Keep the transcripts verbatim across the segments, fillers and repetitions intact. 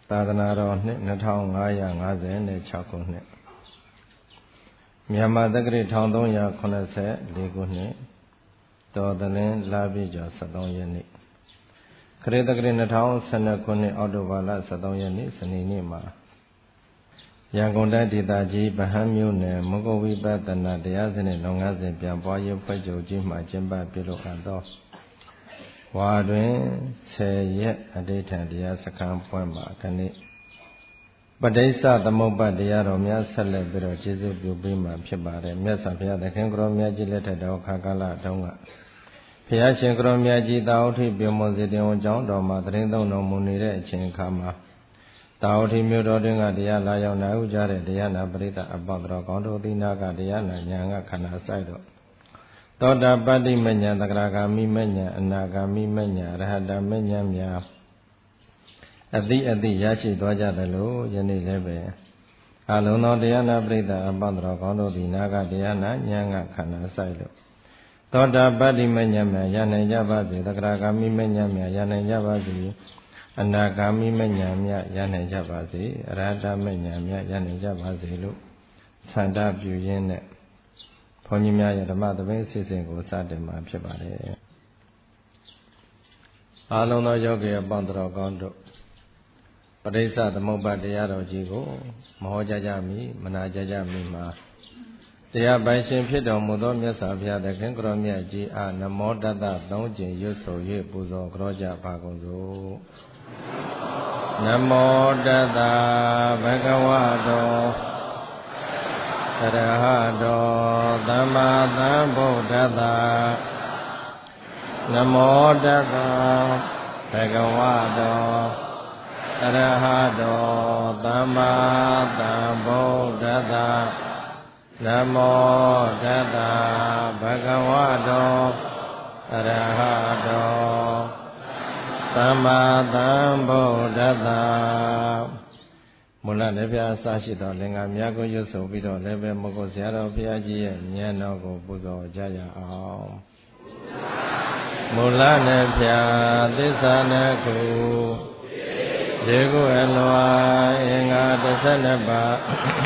သာသနာတော်နှစ်နှစ်ထောင်ငါးရာငါးဆယ်နဲ့ခြောက်ခုနှစ်မြန်မာတက္ကရာတစ်ထောင်သုံးရာခုနှစ်ဆယ်လေးခုနှစ်တော်သလင်းလပြည့်ကျော်ဆယ့်သုံးရက်နေ့ခရစ်တက္ကရာနှစ်ထောင်ဆယ်နှစ်ခုနှစ်အောက်တိုဘာလဆယ့်သုံးရက်နေ့စနေနေ့မှာရန်ကုန်တိုင်းဒေသကြီးဗဟန်းမြို့နယ်မုဂ္ဂဝိပဿနာတရားစနစ်လုပ်ငန်းစဉ်ပြန်ပွားရေးဖွဲ့ချုပ်ကြီးမှကျင်းပပြုလုပ်အပ်သောဝါတွင်ဆယ်ရက်အဋိဌံတရားစခန်းပွဲမှာခဏိပဋိစ္စသမုပ္ပါတရားတော်များဆက်လက်ပြီးတော့ကျေးဇူးပြုပေးမှာဖြစ်ပါတယ်မြတ်စွာဘုရားသခင်ကိုရောမြတ်ကြီးလက်ထက်တော်ခါကာလတုန်းကဘုရားရှင်ကိုရောမြတ်ကြီးတာဝတိပြုံမွန်စေတင်ဝန်ကျောင်းတော်မှာတရင်သုံးတော်မူနေတဲ့အချိန်အခါမှာတာဝတိမြို့တော်တွင်ကတရားလာရောက်နာဥကြတဲ့တရားနာပရိသတ်အပေါင်းတော်ကောင်းတို့သီနာကတရားနာညာကခန္ဓာဆိုင်တော့သောတာပတ္တိမဉ္ဇဉ်သဂရဂါမိမဉ္ဇဉ်အနာဂါမိမဉ္ဇဉ်အရဟတမဉ္ဇဉ်များအတိအတိရရှိသွားကြသလိုယနေ့လည်းပဲအလုံးသောတရားနာပရိသတ်အပေါင်းတော်ကောင်းတို့သီနာကတရားနာညာကခန္ဓာဆိုင်လို့သောတာပတ္တိမဉ္ဇဉ်များရနိုင်ကြပါစေသဂရဂါမိမဉ္ဇဉ်များရနိုင်ကြပါစေအနာဂါမိမဉ္ဇဉ်များရနိုင်ကြပါစေအရဟတမဉ္ဇဉ်များရနိုင်ကြပါစေလို့ဆန္ဒပြုရင်းနဲ့ဘုန်းကြီးများရဲ့ဓမ္မသဘင်စီစဉ်ကိုစတင်မှာဖြစ်ပါတယ်အားလုံးသောယောဂီအပေါင်းတော်ကောင်းတို့ပဋိစ္စသမုပ္ပါတရားတော်ကြီးကိုမဟောကြားကြမီမနာကြားကြမီမှာတရားပိုင်ရှင်ဖြစ်တော်မူသောမြတ်စွာဘုရားသခင်ကိုရောမြတ်ကြီးအားနမောတတ္တသုံးကျင်ရွတ်ဆို၍ပူဇော်ကြောကြပါကုန်စို့နမောတတ္တဘဂဝတောအရဟတောသမ္မာသမ္ဗုဒ္ဓတ္တနမောတတ္တဘဂဝတောအရဟတောသမ္မာသမ္ဗုဒ္ဓတ္တနမောတတ္တဘဂဝတောအရဟတောသမ္မာသမ္ဗုဒ္ဓတ္တမူလလည်းပြအစရှိသောလင်္ကာများကိုရွတ်ဆိုပြီးတော့လည်းပဲမဟုတ်ဆရာတော်ဘုရားကြီးရဲ့ဉာဏ်တော်ကိုပူဇော်ကြရအောင်မူလနဲ့ပြသစ္စာနဲ့ခုဒီကုအလွာအင်္ဂါတစ်ဆက်နှစ်ပါး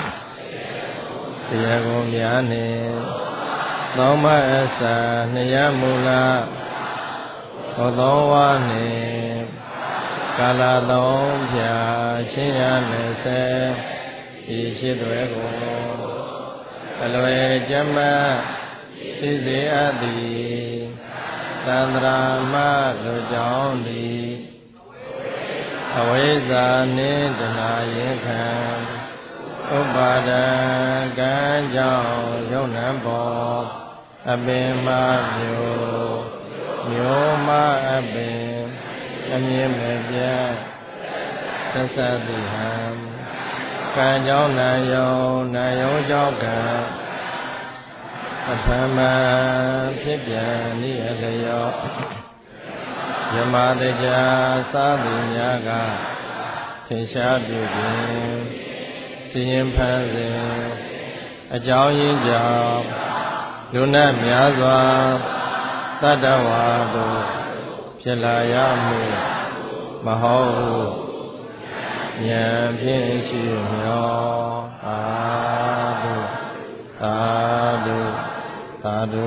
တရားကိုများနှင့်သုံးပါးအစနှစ်ရမူလဟောသောဝါနှင့်ကာလသုံးဖြာချင်းရနေစေဤရှိသွဲကိုအလွယ်ကြမ်းမှသိစေအပ်သည်သန္တရာမလူကြောင့်သည်အဝိဇ္ဇာနှင့်တဏှာရင်ခံဥပါဒံကံကြောင့်ယုံနံပေါ်အပင်မမျိုးမျိုးမအပင်အမြင်မဲ့ပြသစ္စာတိဟံကံကြောင့်နာယုံနာယုံကြောင့်ကံအထမဖြစ်ပြန်ဤအလျောယမတေကြသာသူများကသင်္ရှားပြုခြင်းစီရင်ဖန်စဉ်အကြောင်းရင်းကြောင့်လူနာများစွာတတ္တဝါတို့ဖြစ်လာရမှုမဟုတ်ဉာဏ်ဖြင့်ရှိမျောအာတုသာတုသာတု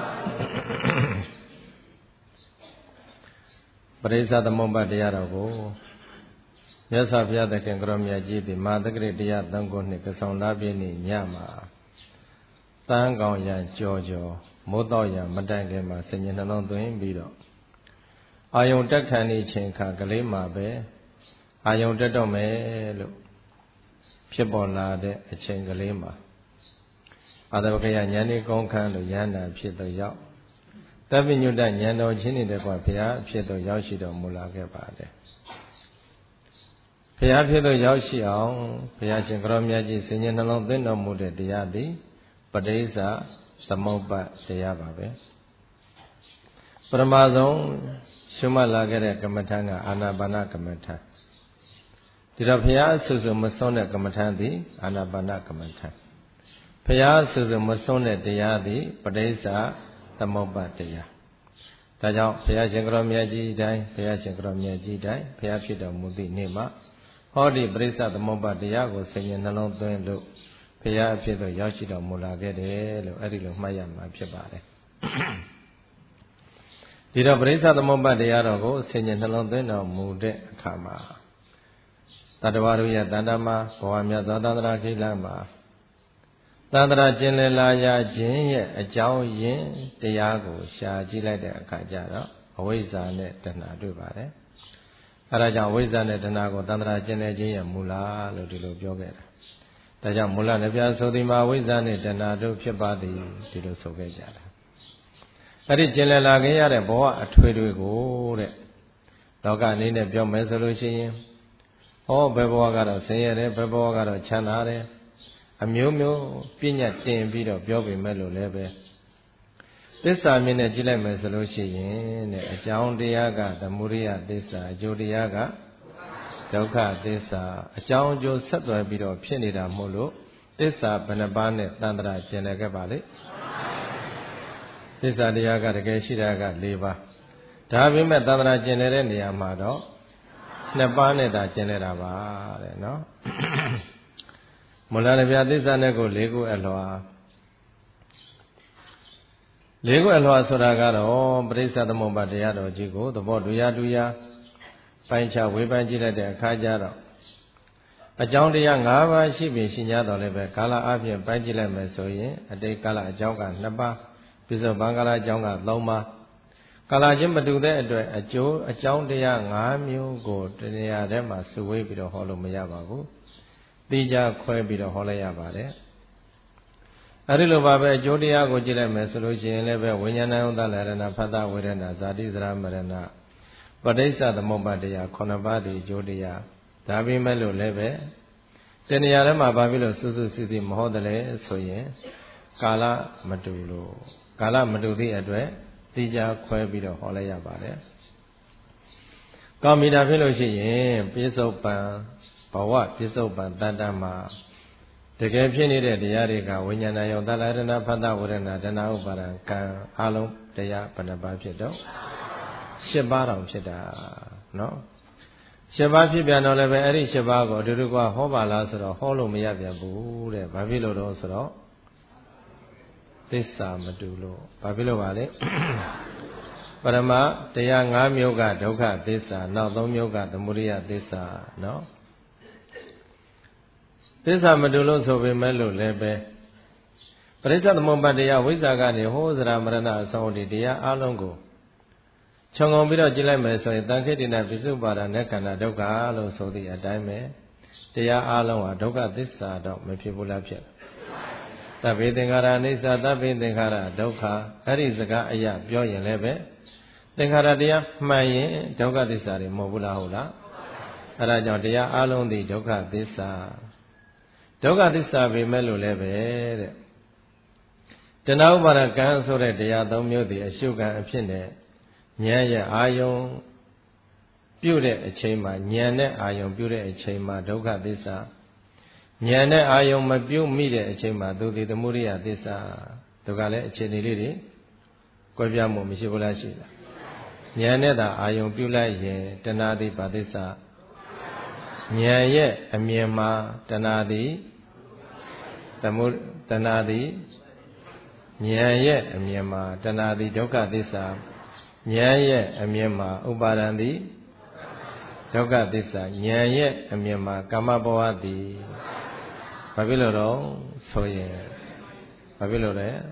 ပရိစ္ဆသမုပ္ပါတရားတော်ကိုမြတ်စွာဘုရားသခင်ကိုရောမြတ်ကြီးသည်မဟာသက္ကရာတရားသုံးခုနှစ်ကဆောင်လာပြည့်နေ့ညမှာတန်းကောင်ရန်ကြော်ကြော်မိုးတော့ရန်မတိုင်ခင်မှာစဉ္ညာနှလုံးသွင်းပြီးတော့အာယုံတက်ခံနေခြင်းခါကလေးမှာပဲအာယုံတက်တော့မယ်လို့ဖြစ်ပေါ်လာတဲ့အချိန်ကလေးမှာအာသဝကယဉာဏ်ဤကောင်းခန်းလို့ယန္တာဖြစ်တော့ရောက်တပိညုတဉာဏ်တော်ချင်းနေတဲ့ကွာဘုရားဖြစ်တော့ရောက်ရှိတော်မူလာခဲ့ပါတယ်ဘုရားဖြစ်တော့ရောက်ရှိအောင်ဘုရားရှင်ကရောမြတ်ကြီးစဉ္ညာနှလုံးသွင်းတော်မူတဲ့တရားသည်ပဋိစ္စသမုပ္ပါတရားပါပဲပရမဆုံးရှုမှတ်လာခဲ့တဲ့ကမ္မထာကအာနာပါနကမ္မထာဒီတော့ဘုရားဆူဆူမဆုံးတဲ့ကမ္မထာသည်အာနာပါနကမ္မထာဘုရားဆူဆူမဆုံးတဲ့တရားသည်ပဋိစ္စသမုပ္ပါတရားဒါကြောင့်ဘုရားရှင်ကရောမြတ်ကြီးတိုင်းဘုရားရှင်ကရောမြတ်ကြီးတိုင်းဘုရားဖြစ်တော်မူသည့်နေ့မှာဟဟောဒီပရိစ္ဆသမုပ္ပါတရားကိုဆင်ញင်နှလုံးသွင်းလို့ဘုရားအဖြစ်သို့ရောက်ရှိတော်မူလာခဲ့တယ်လို့အဲ့ဒီလိုမှတ်ရမှာဖြစ်ပါတယ်ဒီတော့ပရိစ္ဆသမုပ္ပါတရားတော်ကိုဆင်ញင်နှလုံးသွင်းတော်မူတဲ့အခါမှာတတ္တဝါတို့ရဲ့တဏ္ဍာမှာဘဝမြတ်သောသန္တရာခိလမှာသန္တရာကျင်လည်လာရခြင်းရဲ့အကြောင်းရင်းတရားကိုရှာကြည့်လိုက်တဲ့အခါကျတော့အဝိဇ္ဇာနဲ့တဏှာတွေ့ပါတယ်အဲဒါကြောင့်ဝိဇ္ဇာနဲ့တဏှာကိုသန္တရာကျင်လည်ခြင်းရဲ့မူလလို့ဒီလိုပြောခဲ့တာဒါကြောင့်မူလနဲ့ပြဆိုသည်မှာဝိဇ္ဇာနဲ့တဏှာတို့ဖြစ်ပါသည်ဒီလိုဆိုခဲ့ကြတာအဲ့ဒီကျင်လည်လာခဲ့ရတဲ့ဘဝအထွေတွေကိုတဲ့လောကအနေနဲ့ပြောမယ်ဆိုလို့ရှိရင်ဟောဘယ်ဘဝကတော့ဆင်းရဲတယ်ဘယ်ဘဝကတော့ချမ်းသာတယ်အမျိုးမျိုးပြညတ်တင်ပြီးတော့ပြောပေမဲ့လို့လည်းပဲသစ္စာမြင်နဲ့ကြည့်လိုက်မယ်ဆိုလို့ရှိရင်တဲ့အကြောင်းတရားကသမုဒိယသစ္စာအကျိုးတရားကဒုက္ခသစ္စာအကြောင်းအကျိုးဆက်သွယ်ပြီးတော့ဖြစ်နေတာမို့လို့သစ္စာဘယ်နှပါးနဲ့တန်ត្រာကျင်လည်ခဲ့ပါလိမ့်သစ္စာတရားကတကယ်ရှိတာက၄ပါးဒါပေမဲ့တန်ត្រာကျင်လည်တဲ့နေရာမှာတော့နှစ်ပါးနဲ့သာကျင်လည်တာပါတဲ့နော်မူလဗျာသစ္စာနဲ့ကို၄ခုအလွှာ၄ခုအလွှာဆိုတာကတော့ပရိစ္ဆသမုပ္ပါတရားတော်ကြီးကိုသဘောတူရတူရပိုင်းခြားဝေဖန်ကြည့်လိုက်တဲ့အခါကျတော့အကြောင်းတရား၅ပါးရှိပြီရှိ냐တော့လည်းပဲကာလအပြင်ပိုင်းကြည့်လိုက်မယ်ဆိုရင်အတိတ်ကာလအကြောင်းက၂ပါးပြစ္ဆုတ်ပံကာလအကြောင်းက၃ပါးကာလချင်းမတူတဲ့အတွက်အကျိုးအကြောင်းတရား၅မျိုးကိုတဏှာထဲမှာစုဝေးပြီးတော့ဟောလို့မရပါဘူးတိကျခွဲပြီးတော့ဟောလိုက်ရပါတယ်အဲဒီလိုပါပဲအကျိုးတရားကိုကြည့်လိုက်မယ်ဆိုလို့ရှိရင်လည်းပဲဝိညာဏယုတ္တလရဏဖတ်တာဝေဒနာဇာတိသရမရဏပဋိစ္စသမုပ္ပါတရားခုနှစ်ပါးဒီအကျိုးတရားဒါပေမဲ့လို့လည်းပဲတဏှာထဲမှာဘာဖြစ်လို့စူးစူးစီးစီးမဟုတ်တယ်လဲဆိုရင်ကာလမတူလို့ကာလမတူသည့်အတွက်တိကျခွဲပြီးတော့ဟောလိုက်ရပါတယ်ကောင်းပြီဒါဖြစ်လို့ရှိရင်ပြစ္ဆုတ်ပံဘဝပြစ္ဆုတ်ပံတတ္တမှာတကယ်ဖြစ်နေတဲ့တရားတွေကဝိညာဏယုံတလရဏဖတ်တာဝရဏတဏှာဥပါဒံကံအလုံးတရားဘယ်နှပါးဖြစ်တော့၈ပါးတောင်ဖြစ်တာနော်၈ပါးဖြစ်ပြန်တော့လည်းပဲအဲ့ဒီ၈ပါးကိုအတူတူကဟောပါလားဆိုတော့ဟောလို့မရပြန်ဘူးတဲ့ဘာဖြစ်လို့တော့ဆိုတော့သစ္စာမတူလို့ဘာဖြစ်လို့ပါလဲပရမတရား၅မျိုးကဒုက္ခသစ္စာနောက်၃မျိုးကသမုဒိယသစ္စာနော်သစ္စာမတူလို့ဆိုပေမဲ့လို့လည်းပဲပရိစ္ဆသမုပ္ပါတရားဝိဇ္ဇာကနေဟောဇရာမရဏအဆုံးဒီတရားအလုံးကိုခြုံငုံပြီးတော့ကြည့်လိုက်မယ်ဆိုရင်တန်ခိတိနာပိစုပါဒနဲ့ခန္ဓာဒုက္ခလို့ဆိုသည့်အတိုင်းပဲတရားအလုံးဟာဒုက္ခသစ္စာတော့မဖြစ်ဘူးလားဖြစ်သဗ္ဗေသင်္ခါရအိစ္ဆာသဗ္ဗေသင်္ခါရဒုက္ခအဲ့ဒီစကားအရာပြောရင်လည်းပဲသင်္ခါရတရားမှန်ရင်ဒုက္ခသစ္စာတွေမဟုတ်ဘူးလားဟုတ်လားအဲ့ဒါကြောင့်တရားအလုံးသည်ဒုက္ခသစ္စာဒုက္ခသစ္စာပဲမဲ့လို့လည်းပဲတဲ့တဏှာဥပါဒကံဆိုတဲ့တရားသုံးမျိုးသည်အရှုကံအဖြစ်နဲ့ဉာဏ်ရဲ့အာယုံပြုတဲ့အချိန်မှာဉာဏ်နဲ့အာယုံပြုတဲ့အချိန်မှာဒုက္ခသစ္စာဉာဏ်နဲ့အာယုံမပြုမိတဲ့အချိန်မှာသူသည်သမုဒိယသစ္စာဒုက္ခလည်းအခြေအနေလေးတွေကွဲပြားမှုမရှိဘူးလားရှိလားဉာဏ်နဲ့သာအာယုံပြုလိုက်ရင်တဏှာသည်ဗာသစ္စာဉာဏ်ရဲ့အမြင်မှာတဏှာသည်သမုတဏှာသည်ဉာဏ်ရဲ့အမြင်မှာတဏှာသည်ဒုက္ခသစ္စာဉာဏ်ရဲ့အမြင်မှာဥပါဒံသည်ဒုက္ခသစ္စာဉာဏ်ရဲ့အမြင်မှာကာမဘဝသည်ဘာဖြစ်လို့တော့ဆိုရင်ဘာဖြစ်လို့လဲဉာ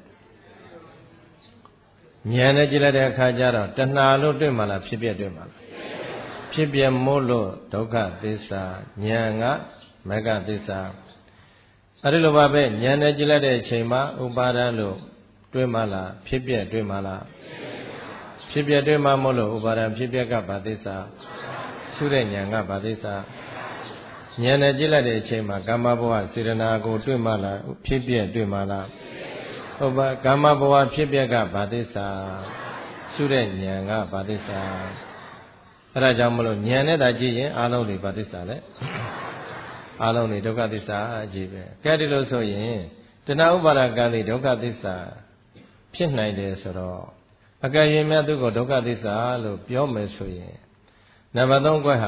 ဏ်နဲ့ကြည့်လိုက်တဲ့အခါကျတော့တဏှာလို့တွေ့မှလားဖြစ်ပြတွေ့မှလားဖြစ်ပြမို့လို့ဒုက္ခသစ္စာဉာဏ်ကမဂ္ဂသစ္စာအဲဒီလိုပါပဲဉာဏ်နဲ့ကြည့်လိုက်တဲ့အချိန်မှာဥပါဒံလို့တွေ့မှလားဖြစ်ပြတွေ့မှလားဖြစ်ပြတွေ့မှမို့လို့ဥပါဒံဖြစ်ပြကဗာသစ္စာရှုတဲ့ဉာဏ်ကဗာသစ္စာဉာဏ်နဲ့ကြည့်လိုက်တဲ့အချိန်မှာကာမဘဝစေတနာကိုတွေ့မှလားဖြစ်ပြတွေ့မှလားဥပကာမဘဝဖြစ်ပြကဗာသစ္စာရှုတဲ့ဉာဏ်ကဗာသစ္စာအဲဒါကြောင့်မလို့ဉာဏ်နဲ့သာကြည့်ရင်အာလုံးတွေဗာသစ္စာလေအာလုံးတွေဒုက္ခသစ္စာအကြည့်ပဲကဲဒီလိုဆိုရင်တဏှာဥပါဒကံတွေဒုက္ခသစ္စာဖြစ်နိုင်တယ်ဆိုတော့အကယ်၍များသူကိုဒုက္ခသစ္စာလို့ပြောမယ်ဆိုရင်နံပါတ်၃ကွက်ဟာ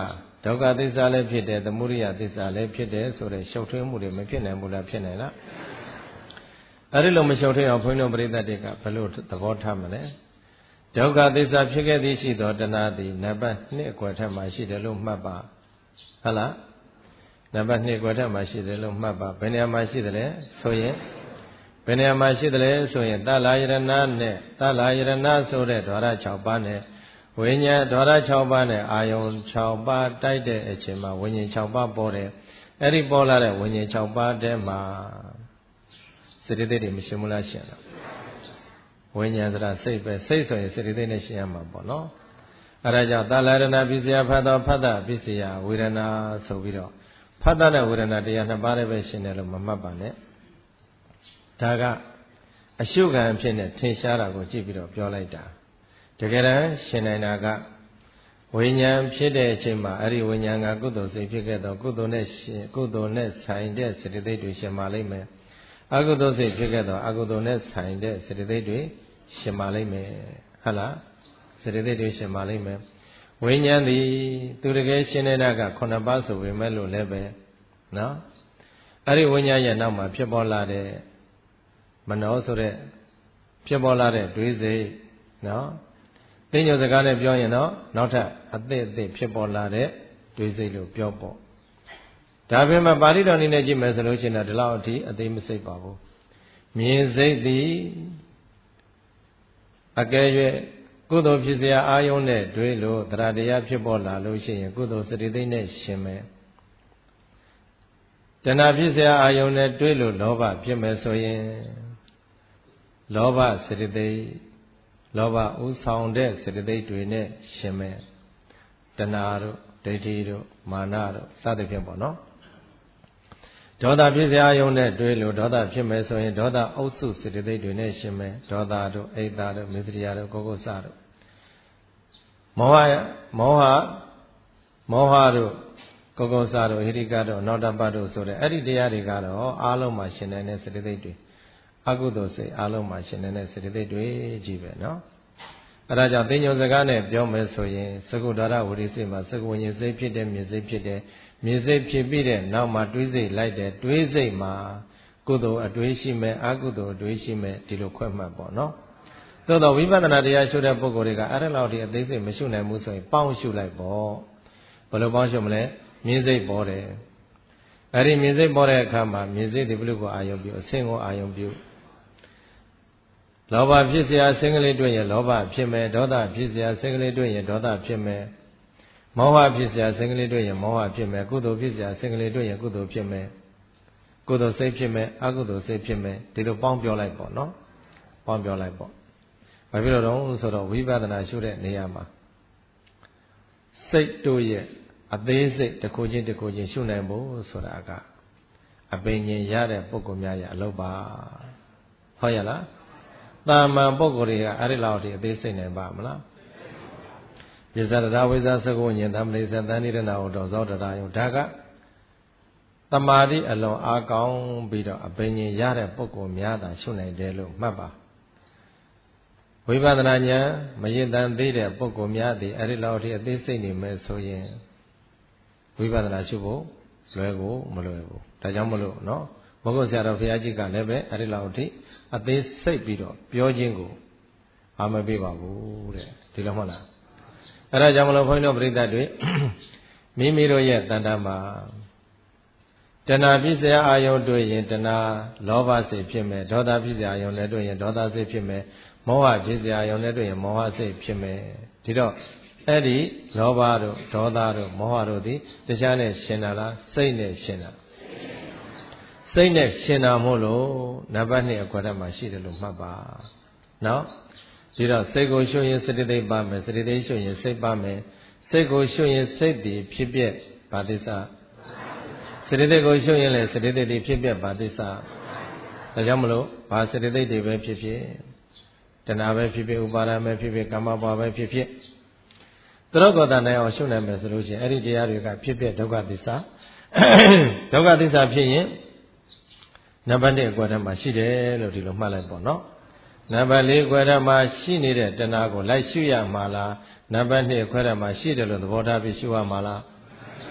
ဒုက္ခသစ္စာလည်းဖြစ်တယ်သမုဒိယသစ္စာလည်းဖြစ်တယ်ဆိုတဲ့ရှုပ်ထွေးမှုတွေမဖြစ်နိုင်ဘူးလားဖြစ်နိုင်လားအဲ့ဒီလိုမရှုပ်ထွေးအောင်ဘုန်းကြီးတို့ပရိသတ်တွေကဘယ်လိုသဘောထားမလဲဒုက္ခသစ္စာဖြစ်ခဲ့သည်ရှိသောတဏှာသည်နံပါတ်နှစ်အကွယ်ထက်မှရှိတယ်လို့မှတ်ပါဟုတ်လားနံပါတ်နှစ်အကွယ်ထက်မှရှိတယ်လို့မှတ်ပါဘယ်နေရာမှာရှိတယ်လဲဆိုရင်ဘယ်နေရာမှာရှိတယ်လဲဆိုရင်တလာယရဏနဲ့တလာယရဏဆိုတဲ့ဓဝရ၆ပါးနဲ့ဝိညာဉ်ဓဝရ၆ပါးနဲ့အာယုံ၆ပါးတိုက်တဲ့အချိန်မှာဝိညာဉ်၆ပါးပေါ်တယ်အဲ့ဒီပေါ်လာတဲ့ဝိညာဉ်၆ပါးထဲမှာစေတသိက်တွေမရှင်းဘူးလားရှင်းလားဝိညာဉ်ဆိုတာစိတ်ပဲစိတ်ဆိုရင်စေတသိက်နဲ့ရှင်းရမှာပေါ့နော်အဲဒါကြောင့်သာလရဏပစ္စယဖတ်တော်ဖတ်တာပစ္စယဝေဒနာဆိုပြီးတော့ဖတ်တာနဲ့ဝေဒနာတရားနှစ်ပါးလည်းပဲရှင်းတယ်လို့မမှတ်ပါနဲ့ဒါကအရှုခံအဖြစ်နဲ့ထင်ရှားတာကိုကြည့်ပြီးတော့ပြောလိုက်တာတကယ်တမ်းရှင်းနိုင်တာကဝိညာဉ်ဖြစ်တဲ့အချိန်မှာအဲ့ဒီဝိညာဉ်ကကုသိုလ်စိတ်ဖြစ်ခဲ့တော့ကုသိုလ်နဲ့ရှင်ကုသိုလ်နဲ့ဆိုင်တဲ့စေတသိက်တွေရှင်းပါလိမ့်မယ်အကုသိုလ်စိတ်ဖြစ်ခဲ့တော့အကုသိုလ်နဲ့ဆိုင်တဲ့စေတသိက်တွေရှင်းပါလိမ့်မယ်ဟုတ်လားစေတသိက်တွေရှင်းပါလိမ့်မယ်ဝိညာဉ်သည်သူတကယ်ရှင်းနေတာကခုနှစ်ပါးဆိုပေမဲ့လို့လည်းပဲနော်အဲ့ဒီဝိညာဉ်ရဲ့နောက်မှာဖြစ်ပေါ်လာတဲ့မနောဆိုတဲ့ဖြစ်ပေါ်လာတဲ့တွေးစိတ်နော်သိညိုစကားနဲ့ပြောရင်တော့နောက်ထပ်အသစ်အသစ်ဖြစ်ပေါ်လာတဲ့တွေးစိတ်လို့ပြောပေါ့ဒါပေမဲ့ပါဠိတော်နည်းနဲ့ကြည့်မယ်ဆိုလို့ရှိရင်ဒီလောက်အထိအသေးမစိတ်ပါဘူးမြင်စိတ်သည်အကယ်၍ကုသိုလ်ဖြစ်စရာအာယုံနဲ့တွေးလို့တရားတရားဖြစ်ပေါ်လာလို့ရှိရင်ကုသိုလ်စရိသိက်နဲ့ရှင်မယ်တဏှာဖြစ်စရာအာယုံနဲ့တွေးလို့လောဘဖြစ်မယ်ဆိုရင်လောဘစရိသိက်လောဘဥဆောင်တဲ့စရိသိက်တွေနဲ့ရှင်မယ်တဏှာတို့ဒိဋ္ဌိတို့မာနတို့စသဖြင့်ပေါ့နော်ဒေါသဖြစ်စရာယုံနဲ့တွေးလို့ဒေါသဖြစ်မယ်ဆိုရင်ဒေါသအုပ်စုစေတသိက်တွေနဲ့ရှင်မယ်ဒေါသတို့အိတ်တာတို့မေတ္တရာတို့ကိုကုဆာတို့မောဟမောဟမောဟတို့ကိုကုဆာတို့ဟိရိကတို့နောတပတို့ဆိုတဲ့အဲ့ဒီတရားတွေကတော့အားလုံးမှာရှင်နေတဲ့စေတသိက်တွေအကုသိုလ်စိတ်အားလုံးမှာရှင်နေတဲ့စေတသိက်တွေကြီးပဲနော်အဲဒါကြောင့်သိညုံစကားနဲ့ပြောမယ်ဆိုရင်သကုဒ္ဒရဝိရိစိတ်မှာသကုဝိညာဉ်စိတ်ဖြစ်တဲ့မြင်စိတ်ဖြစ်တဲ့မြင်စိတ်ဖြစ်ပြီးတဲ့နောက်မှာတွေးစိတ်လိုက်တဲ့တွေးစိတ်မှာကုသိုလ်အတွေးရှိမယ်အကုသိုလ်အတွေးရှိမယ်ဒီလိုခွဲမှတ်ပေါ့နော်သို့တော့ဝိပဿနာတရားရှုတဲ့ပုဂ္ဂိုလ်တွေကအဲ့ဒါလောက်ထိအသေးစိတ်မရှုနိုင်ဘူးဆိုရင်ပေါင်းရှုလိုက်ပေါ့ဘယ်လိုပေါင်းရှုမလဲမြင်စိတ်ပေါ်တယ်အဲ့ဒီမြင်စိတ်ပေါ်တဲ့အခါမှာမြင်စိတ်ဒီဘလို့ကိုအာယုံပြုအဆင့်ကိုအာယုံပြုလောဘဖြစ်เสียစင်ကလေးတွေ့ရင်လောဘဖြစ်မယ်ဒေါသဖြစ်เสียစင်ကလေးတွေ့ရင်ဒေါသဖြစ်မယ်မောဟဖြစ်เสียစင်ကလေးတွေ့ရင်မောဟဖြစ်မယ်ကုသိုလ်ဖြစ်เสียစင်ကလေးတွေ့ရင်ကုသိုလ်ဖြစ်မယ်ကုသိုလ်စိတ်ဖြစ်မယ်အကုသိုလ်စိတ်ဖြစ်မယ်ဒီလိုပေါင်းပြောလိုက်ပေါ့နော်ပေါင်းပြောလိုက်ပေါ့ဘာဖြစ်လို့တော့ဆိုတော့ဝိပဿနာရှုတဲ့နေရာမှာစိတ်တို့ရဲ့အသေးစိတ်တစ်ခုချင်းတစ်ခုချင်းရှုနိုင်ဖို့ဆိုတာကအပင်ဉ္ရတဲ့ပုဂ္ဂိုလ်များရဲ့အလုပ်ပါဟုတ်ရလားတာမန်ပုဂ္ဂိုလ်တွေကအဲ့ဒီလောက်ထိအသေးစိတ်နိုင်ပါမလားပစ္စဒဝိဇ္ဇသကုဉ္ဉ္တမလိသတန်နိရဏဟောတော်ဇောတရာယုဒါကတမာတိအလွန်အားကောင်းပြီးတော့အပင်ဉ္ရတဲ့ပုဂ္ဂိုလ်များသာရှုနိုင်တယ်လို့မှတ်ပါဝိပဿနာဉာဏ်မရင့်တန်သေးတဲ့ပုဂ္ဂိုလ်များသည်အဲ့ဒီလောက်ထိအသေးစိတ်နေမယ်ဆိုရင်ဝိပဿနာရှုဖို့လွယ်ကိုမလွယ်ဘူးဒါကြောင့်မလို့နော်ဘုဂုတ်ဆရာတော်ဘုရားကြီးကလည်းပဲအဲ့ဒီလောက်ထိအသေးစိတ်ပြီးတော့ပြောခြင်းကိုအာမပေးပါဘူးတဲ့ဒီလိုမှလားအဲ့ဒါကြောင့်မလို့ဘုန်းကြီးတို့ပြိဿတ်တွေမိမိတို့ရဲ့တဏ္ဍာမှာတဏှာဖြစ်เสียအာယုံတွေ့ရင်တဏှာလောဘစိတ်ဖြစ်မယ်ဒေါသဖြစ်เสียအာယုံနဲ့တွေ့ရင်ဒေါသစိတ်ဖြစ်မယ်မောဟဖြစ်เสียအာယုံနဲ့တွေ့ရင်မောဟစိတ်ဖြစ်မယ်ဒီတော့အဲ့ဒီလောဘတို့ဒေါသတို့မောဟတို့သည်တရားနဲ့ရှင်တာလားစိတ်နဲ့ရှင်တာစိတ်နဲ့ရှင်တာမို့လို့နံပါတ်နှစ်အကွက်ထဲမှာရှိတယ်လို့မှတ်ပါနော်ဒီတော့စိတ်ကိုရှုရင်စတိသိပ်ပါမယ်စတိသိပ်ရှုရင်စိတ်ပါမယ်စိတ်ကိုရှုရင်စိတ်တည်ဖြစ်ပြဘာသစ္စာစတိသိပ်ကိုရှုရင်လည်းစတိသိပ်တည်ဖြစ်ပြဘာသစ္စာဒါကြောင့်မလို့ဘာစတိသိပ်တွေပဲဖြစ်ဖြစ်တဏှာပဲဖြစ်ဖြစ်ဥပါဒာပဲဖြစ်ဖြစ်ကာမဘဝပဲဖြစ်ဖြစ်သရဂောတနိုင်အောင်ရှုနိုင်မယ်ဆိုလို့ရှိရင်အဲ့ဒီတရားတွေကဖြစ်ပြဒုက္ခသစ္စာဒုက္ခသစ္စာဖြစ်ရင်နံပါတ်တစ်အကွက်ထဲမှာရှိတယ်လို့ဒီလိုမှတ်လိုက်ပေါ့နော်နံပါတ်လေးအကွက်ထဲမှာရှိနေတဲ့တဏှာကိုလိုက်ရှုရမှာလားနံပါတ်နှစ်အကွက်ထဲမှာရှိတယ်လို့သဘောထားပြီးရှုရမှာလား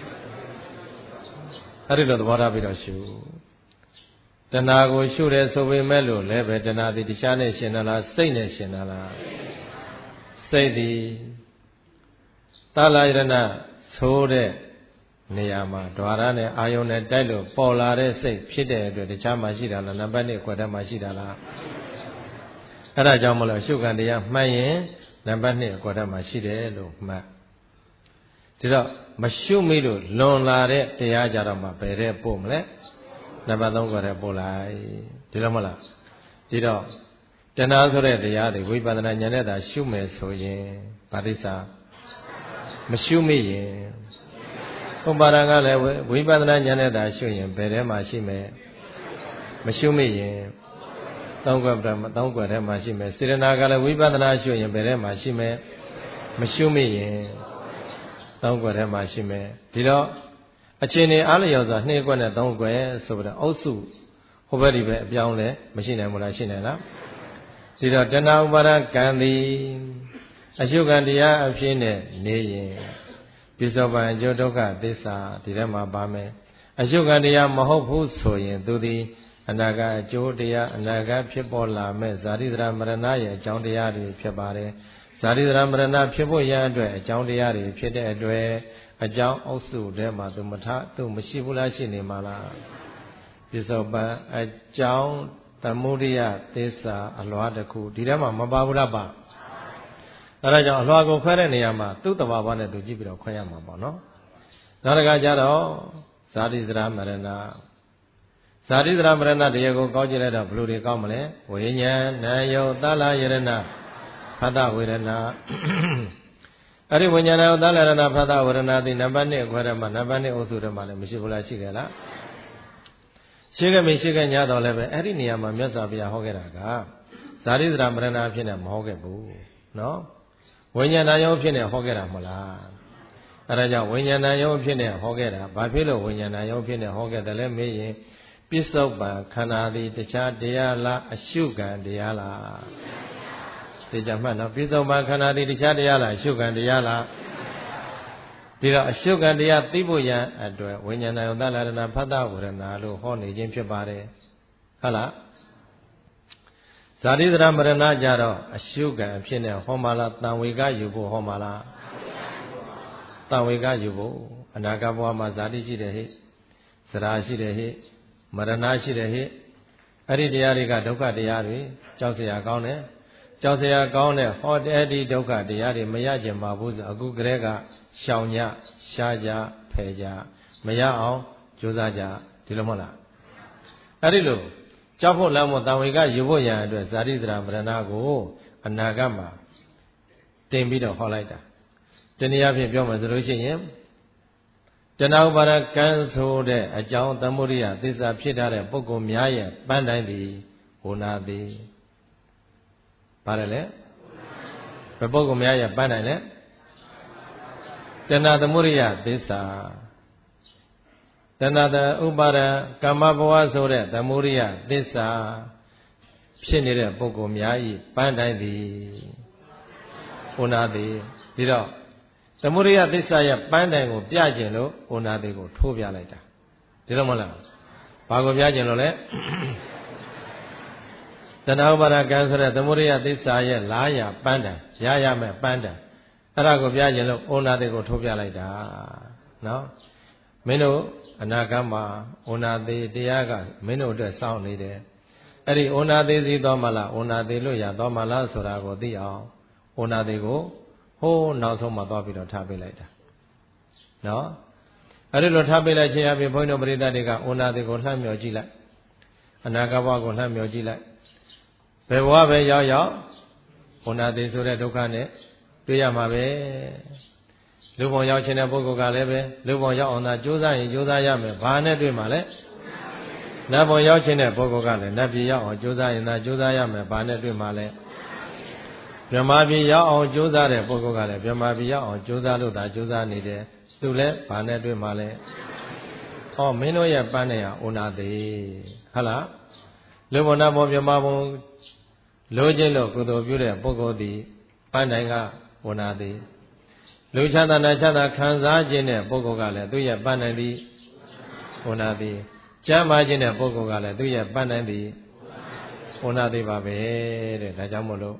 အဲ့ဒီလိုသဘောထားပြီးတော့ရှုတဏှာကိုရှုတယ်ဆိုပေမဲ့လို့လည်းပဲတဏှာသည်တရားနဲ့ရှင်သလားစိတ်နဲ့ရှင်သလားစိတ်သည်သာလယရဏဆိုတဲ့နေရာမှာဓဝရနဲ့အာယုန်နဲ့တိုက်လို့ပေါ်လာတဲ့စိတ်ဖြစ်တဲ့အတွက်တရားမှရှိတာလားနံပါတ်နှစ်ခွက်ထဲမှာရှိတာလားအဲ့ဒါကြောင့်မလို့ရှုခံတရားမှတ်ရင်နံပါတ်နှစ်ခွက်ထဲမှာရှိတယ်လို့မှတ်ဒီတော့မရှုမိလို့လွန်လာတဲ့တရားကြတော့မှဘယ်တဲ့ပို့မလဲနံပါတ်သုံးခွက်ထဲပို့လိုက်ဒီလိုမဟုတ်လားဒီတော့တဏှာဆိုတဲ့တရားတွေဝိပဿနာဉာဏ်နဲ့သာရှုမယ်ဆိုရင်ဗာတိစာမရှုမိရင်ဥပါဒံကလည်းဝိပဿနာဉာဏ်နဲ့သာရှုရင်ဘယ်ထဲမှာရှိမယ်မရှုမိရင်သုံးခွက်ထဲမှာသုံးခွက်ထဲမှာရှိမယ်စေတနာကလည်းဝိပဿနာရှုရင်ဘယ်ထဲမှာရှိမယ်မရှုမိရင်သုံးခွက်ထဲမှာရှိမယ်ဒီတော့အချိန်နေအားလျော်စွာနှစ်ခွက်နဲ့သုံးခွက်ဆိုပြီးတော့အုပ်စုဟိုဘက်ဒီဘက်အပြောင်းလဲမရှိနိုင်ဘူးလားရှိနိုင်လားဒီတော့တဏှာဥပါဒကံသည်အရှုခံတရားအဖြစ်နဲ့နေရင်ပိဿပံအကျိုးဒုက္ခသစ္စာဒီထဲမှာပါမယ်အရှုခံတရားမဟုတ်ဘူးဆိုရင်သူသည်အနာဂတ်အကျိုးတရားအနာဂတ်ဖြစ်ပေါ်လာမဲ့ဇာတိတရမရဏရဲ့အကြောင်းတရားတွေဖြစ်ပါတယ်ဇာတိတရမရဏဖြစ်ဖို့ရန်အတွက်အကြောင်းတရားတွေဖြစ်တဲ့အတွက်အကြောင်းအုပ်စုထဲမှာသူမထသူမရှိဘူးလားရှိနေမှာလားပိဿပံအကြောင်းသမုဒိယသစ္စာအလွားတစ်ခုဒီထဲမှာမပါဘူးလားပါအဲဒါကြောင့်အလွာကိုခွဲတဲ့နေရာမှာသူ့တဘာဝနဲ့သူကြည့်ပြီးတော့ခွဲရမှာပေါ့နော်နောက်တစ်ခါကျတော့ဇာတိတရမရဏဇာတိတရမရဏတရားကိုကောက်ကြည့်လိုက်တော့ဘယ်လိုတွေကောက်မလဲဝိညာဏနာယုတ်သလယရဏဖတ်တဝေဒနာအဲ့ဒီဝိညာဏယုတ်သလယရဏဖတ်တဝေဒနာဒီနံပါတ်နှစ်ခွဲထဲမှာနံပါတ်နှစ်အုပ်စုထဲမှာလည်းမရှိဘူးလားရှိခဲ့လားရှိခဲ့ပြီရှိခဲ့냐တော့လည်းပဲအဲ့ဒီနေရာမှာမြတ်စွာဘုရားဟောခဲ့တာကဇာတိတရမရဏဖြစ်နေမဟောခဲ့ဘူးနော်ဝိညာဏယုတ်ဖြစ်နေဟောခဲ့တာမဟုတ်လားအဲဒါကြောင့်ဝိညာဏယုတ်ဖြစ်နေဟောခဲ့တာဘာဖြစ်လို့ဝိညာဏယုတ်ဖြစ်နေဟောခဲ့တယ်လဲမေးရင်ပိဿုပံခန္ဓာသည်တခြားတရားလားအရှုခံတရားလားဒီကြမှတ်နော်ပိဿုပံခန္ဓာသည်တခြားတရားလားအရှုခံတရားလားဒီတော့အရှုခံတရားသိဖို့ရန်အတွက်ဝိညာဏယုတ်သလရဏဖတ်တဝေဒနာလို့ဟောနေခြင်းဖြစ်ပါတယ်ဟုတ်လားဇာတိတရမရဏကြတော့အရှုခံအဖြစ်နဲ့ဟောမှာလားတံဝေကယူဖို့ဟောမှာလားတံဝေကယူဖို့အနာဂတ်ဘဝမှာဇာတိရှိတယ်ဟိသရာရှိတယ်ဟိမရဏရှိတယ်ဟိအဲ့ဒီတရားတွေကဒုက္ခတရားတွေကြောက်စရာကောင်းတယ်ကြောက်စရာကောင်းတဲ့ဟောတဲ့ဒီဒုက္ခတရားတွေမရကြပါဘူးဆိုအခုကလေးကရှောင်ညရှားကြဖယ်ကြမရအောင်ကြိုးစားကြဒီလိုမဟုတ်လားအဲ့ဒီလိုကြောက်ဖို့လမ်းဖို့တံဝေကယူဖို့ရန်အတွက်ဇာတိတရမရဏကိုအနာဂတ်မှာတင်ပြီးတော့ဟောလိုက်တာတနည်းအားဖြင့်ပြောမှဆိုလို့ရှိရင်တဏှာဥပါဒကံဆိုတဲ့အကြောင်းသမုဒိယသစ္စာဖြစ်ထားတဲ့ပုဂ္ဂိုလ်များရဲ့ပန်းတိုင်းသည်ဟောနာသည်ပါတယ်လေဘယ်ပုဂ္ဂိုလ်များရဲ့ပန်းတိုင်းလဲတဏှာသမုဒိယသစ္စာတဏှာတဥပါဒကမ္မဘဝဆိုတဲ့သမုဒိယသစ္စာဖြစ်နေတဲ့ပုဂ္ဂိုလ်များဤပန်းတိုင်းသည်ဟောနာသည်ဒီတော့သမုဒိယသစ္စာရဲ့ပန်းတိုင်ကိုပြကျင်လို့ဩနာတိကိုထိုးပြလိုက်တာဒီလိုမဟုတ်လားဘာကိုပြကျင်လို့လဲတဏှာဥပါဒကံဆိုတဲ့သမုဒိယသစ္စာရဲ့လာရပန်းတိုင်ရရမဲ့ပန်းတိုင်အဲ့ဒါကိုပြကျင်လို့ဩနာတိကိုထိုးပြလိုက်တာနော်မင်းတို့အနာဂတ်မှာဩနာတိတရားကမင်းတို့အတွက်စောင့်နေတယ်အဲ့ဒီဩနာတိစီသွားမလားဩနာတိလို့ရသွားမလားဆိုတာကိုသိအောင်ဩနာတိကိုဟိုးနောက်ဆုံးမှသွားပြီးတော့ထားပေးလိုက်တာနော်အဲ့ဒီလိုထားပေးလိုက်ခြင်းအပြင်ဘုန်းကြီးတို့ပရိသတ်တွေကဩနာတိကိုလှမ်းမြော်ကြည့်လိုက်အနာဂတ်ဘဝကိုလှမ်းမြော်ကြည့်လိုက်ဘယ်ဘဝပဲရောက်ရောက်ဩနာတိဆိုတဲ့ဒုက္ခနဲ့တွေ့ရမှာပဲလူဘုံရောက်ခြင်းတဲ့ပုဂ္ဂိုလ်ကလည်းပဲလူဘုံရောက်အောင်သာကြိုးစားရင်ကြိုးစားရမယ်ဘာနဲ့တွေ့မှာလဲနတ်ဘုံရောက်ခြင်းတဲ့ပုဂ္ဂိုလ်ကလည်းနတ်ပြည်ရောက်အောင်ကြိုးစားရင်သာကြိုးစားရမယ်ဘာနဲ့တွေ့မှာလဲဗြဟ္မာပြည်ရောက်အောင်ကြိုးစားတဲ့ပုဂ္ဂိုလ်ကလည်းဗြဟ္မာပြည်ရောက်အောင်ကြိုးစားလို့သာကြိုးစားနေတယ်သူလည်းဘာနဲ့တွေ့မှာလဲဟောမင်းတို့ရဲ့ပန်းနေရဩနာတိဟုတ်လားလူဘုံနာဘုံဗြဟ္မာဘုံလိုချင်လို့ကုသိုလ်ပြုတဲ့ပုဂ္ဂိုလ်ဒီပန်းတိုင်ကဩနာတိလူချမ်းသာနာချမ်းသာခံစားခြင်းတဲ့ပုဂ္ဂိုလ်ကလည်းသူ့ရဲ့ပန်းတိုင်ဒီဩဩနာတိကျမ်းမာခြင်းတဲ့ပုဂ္ဂိုလ်ကလည်းသူရဲ့ပန်းတိုင်းသည်ဩနာတိပါပဲတဲ့ဒါကြောင့်မို့လို့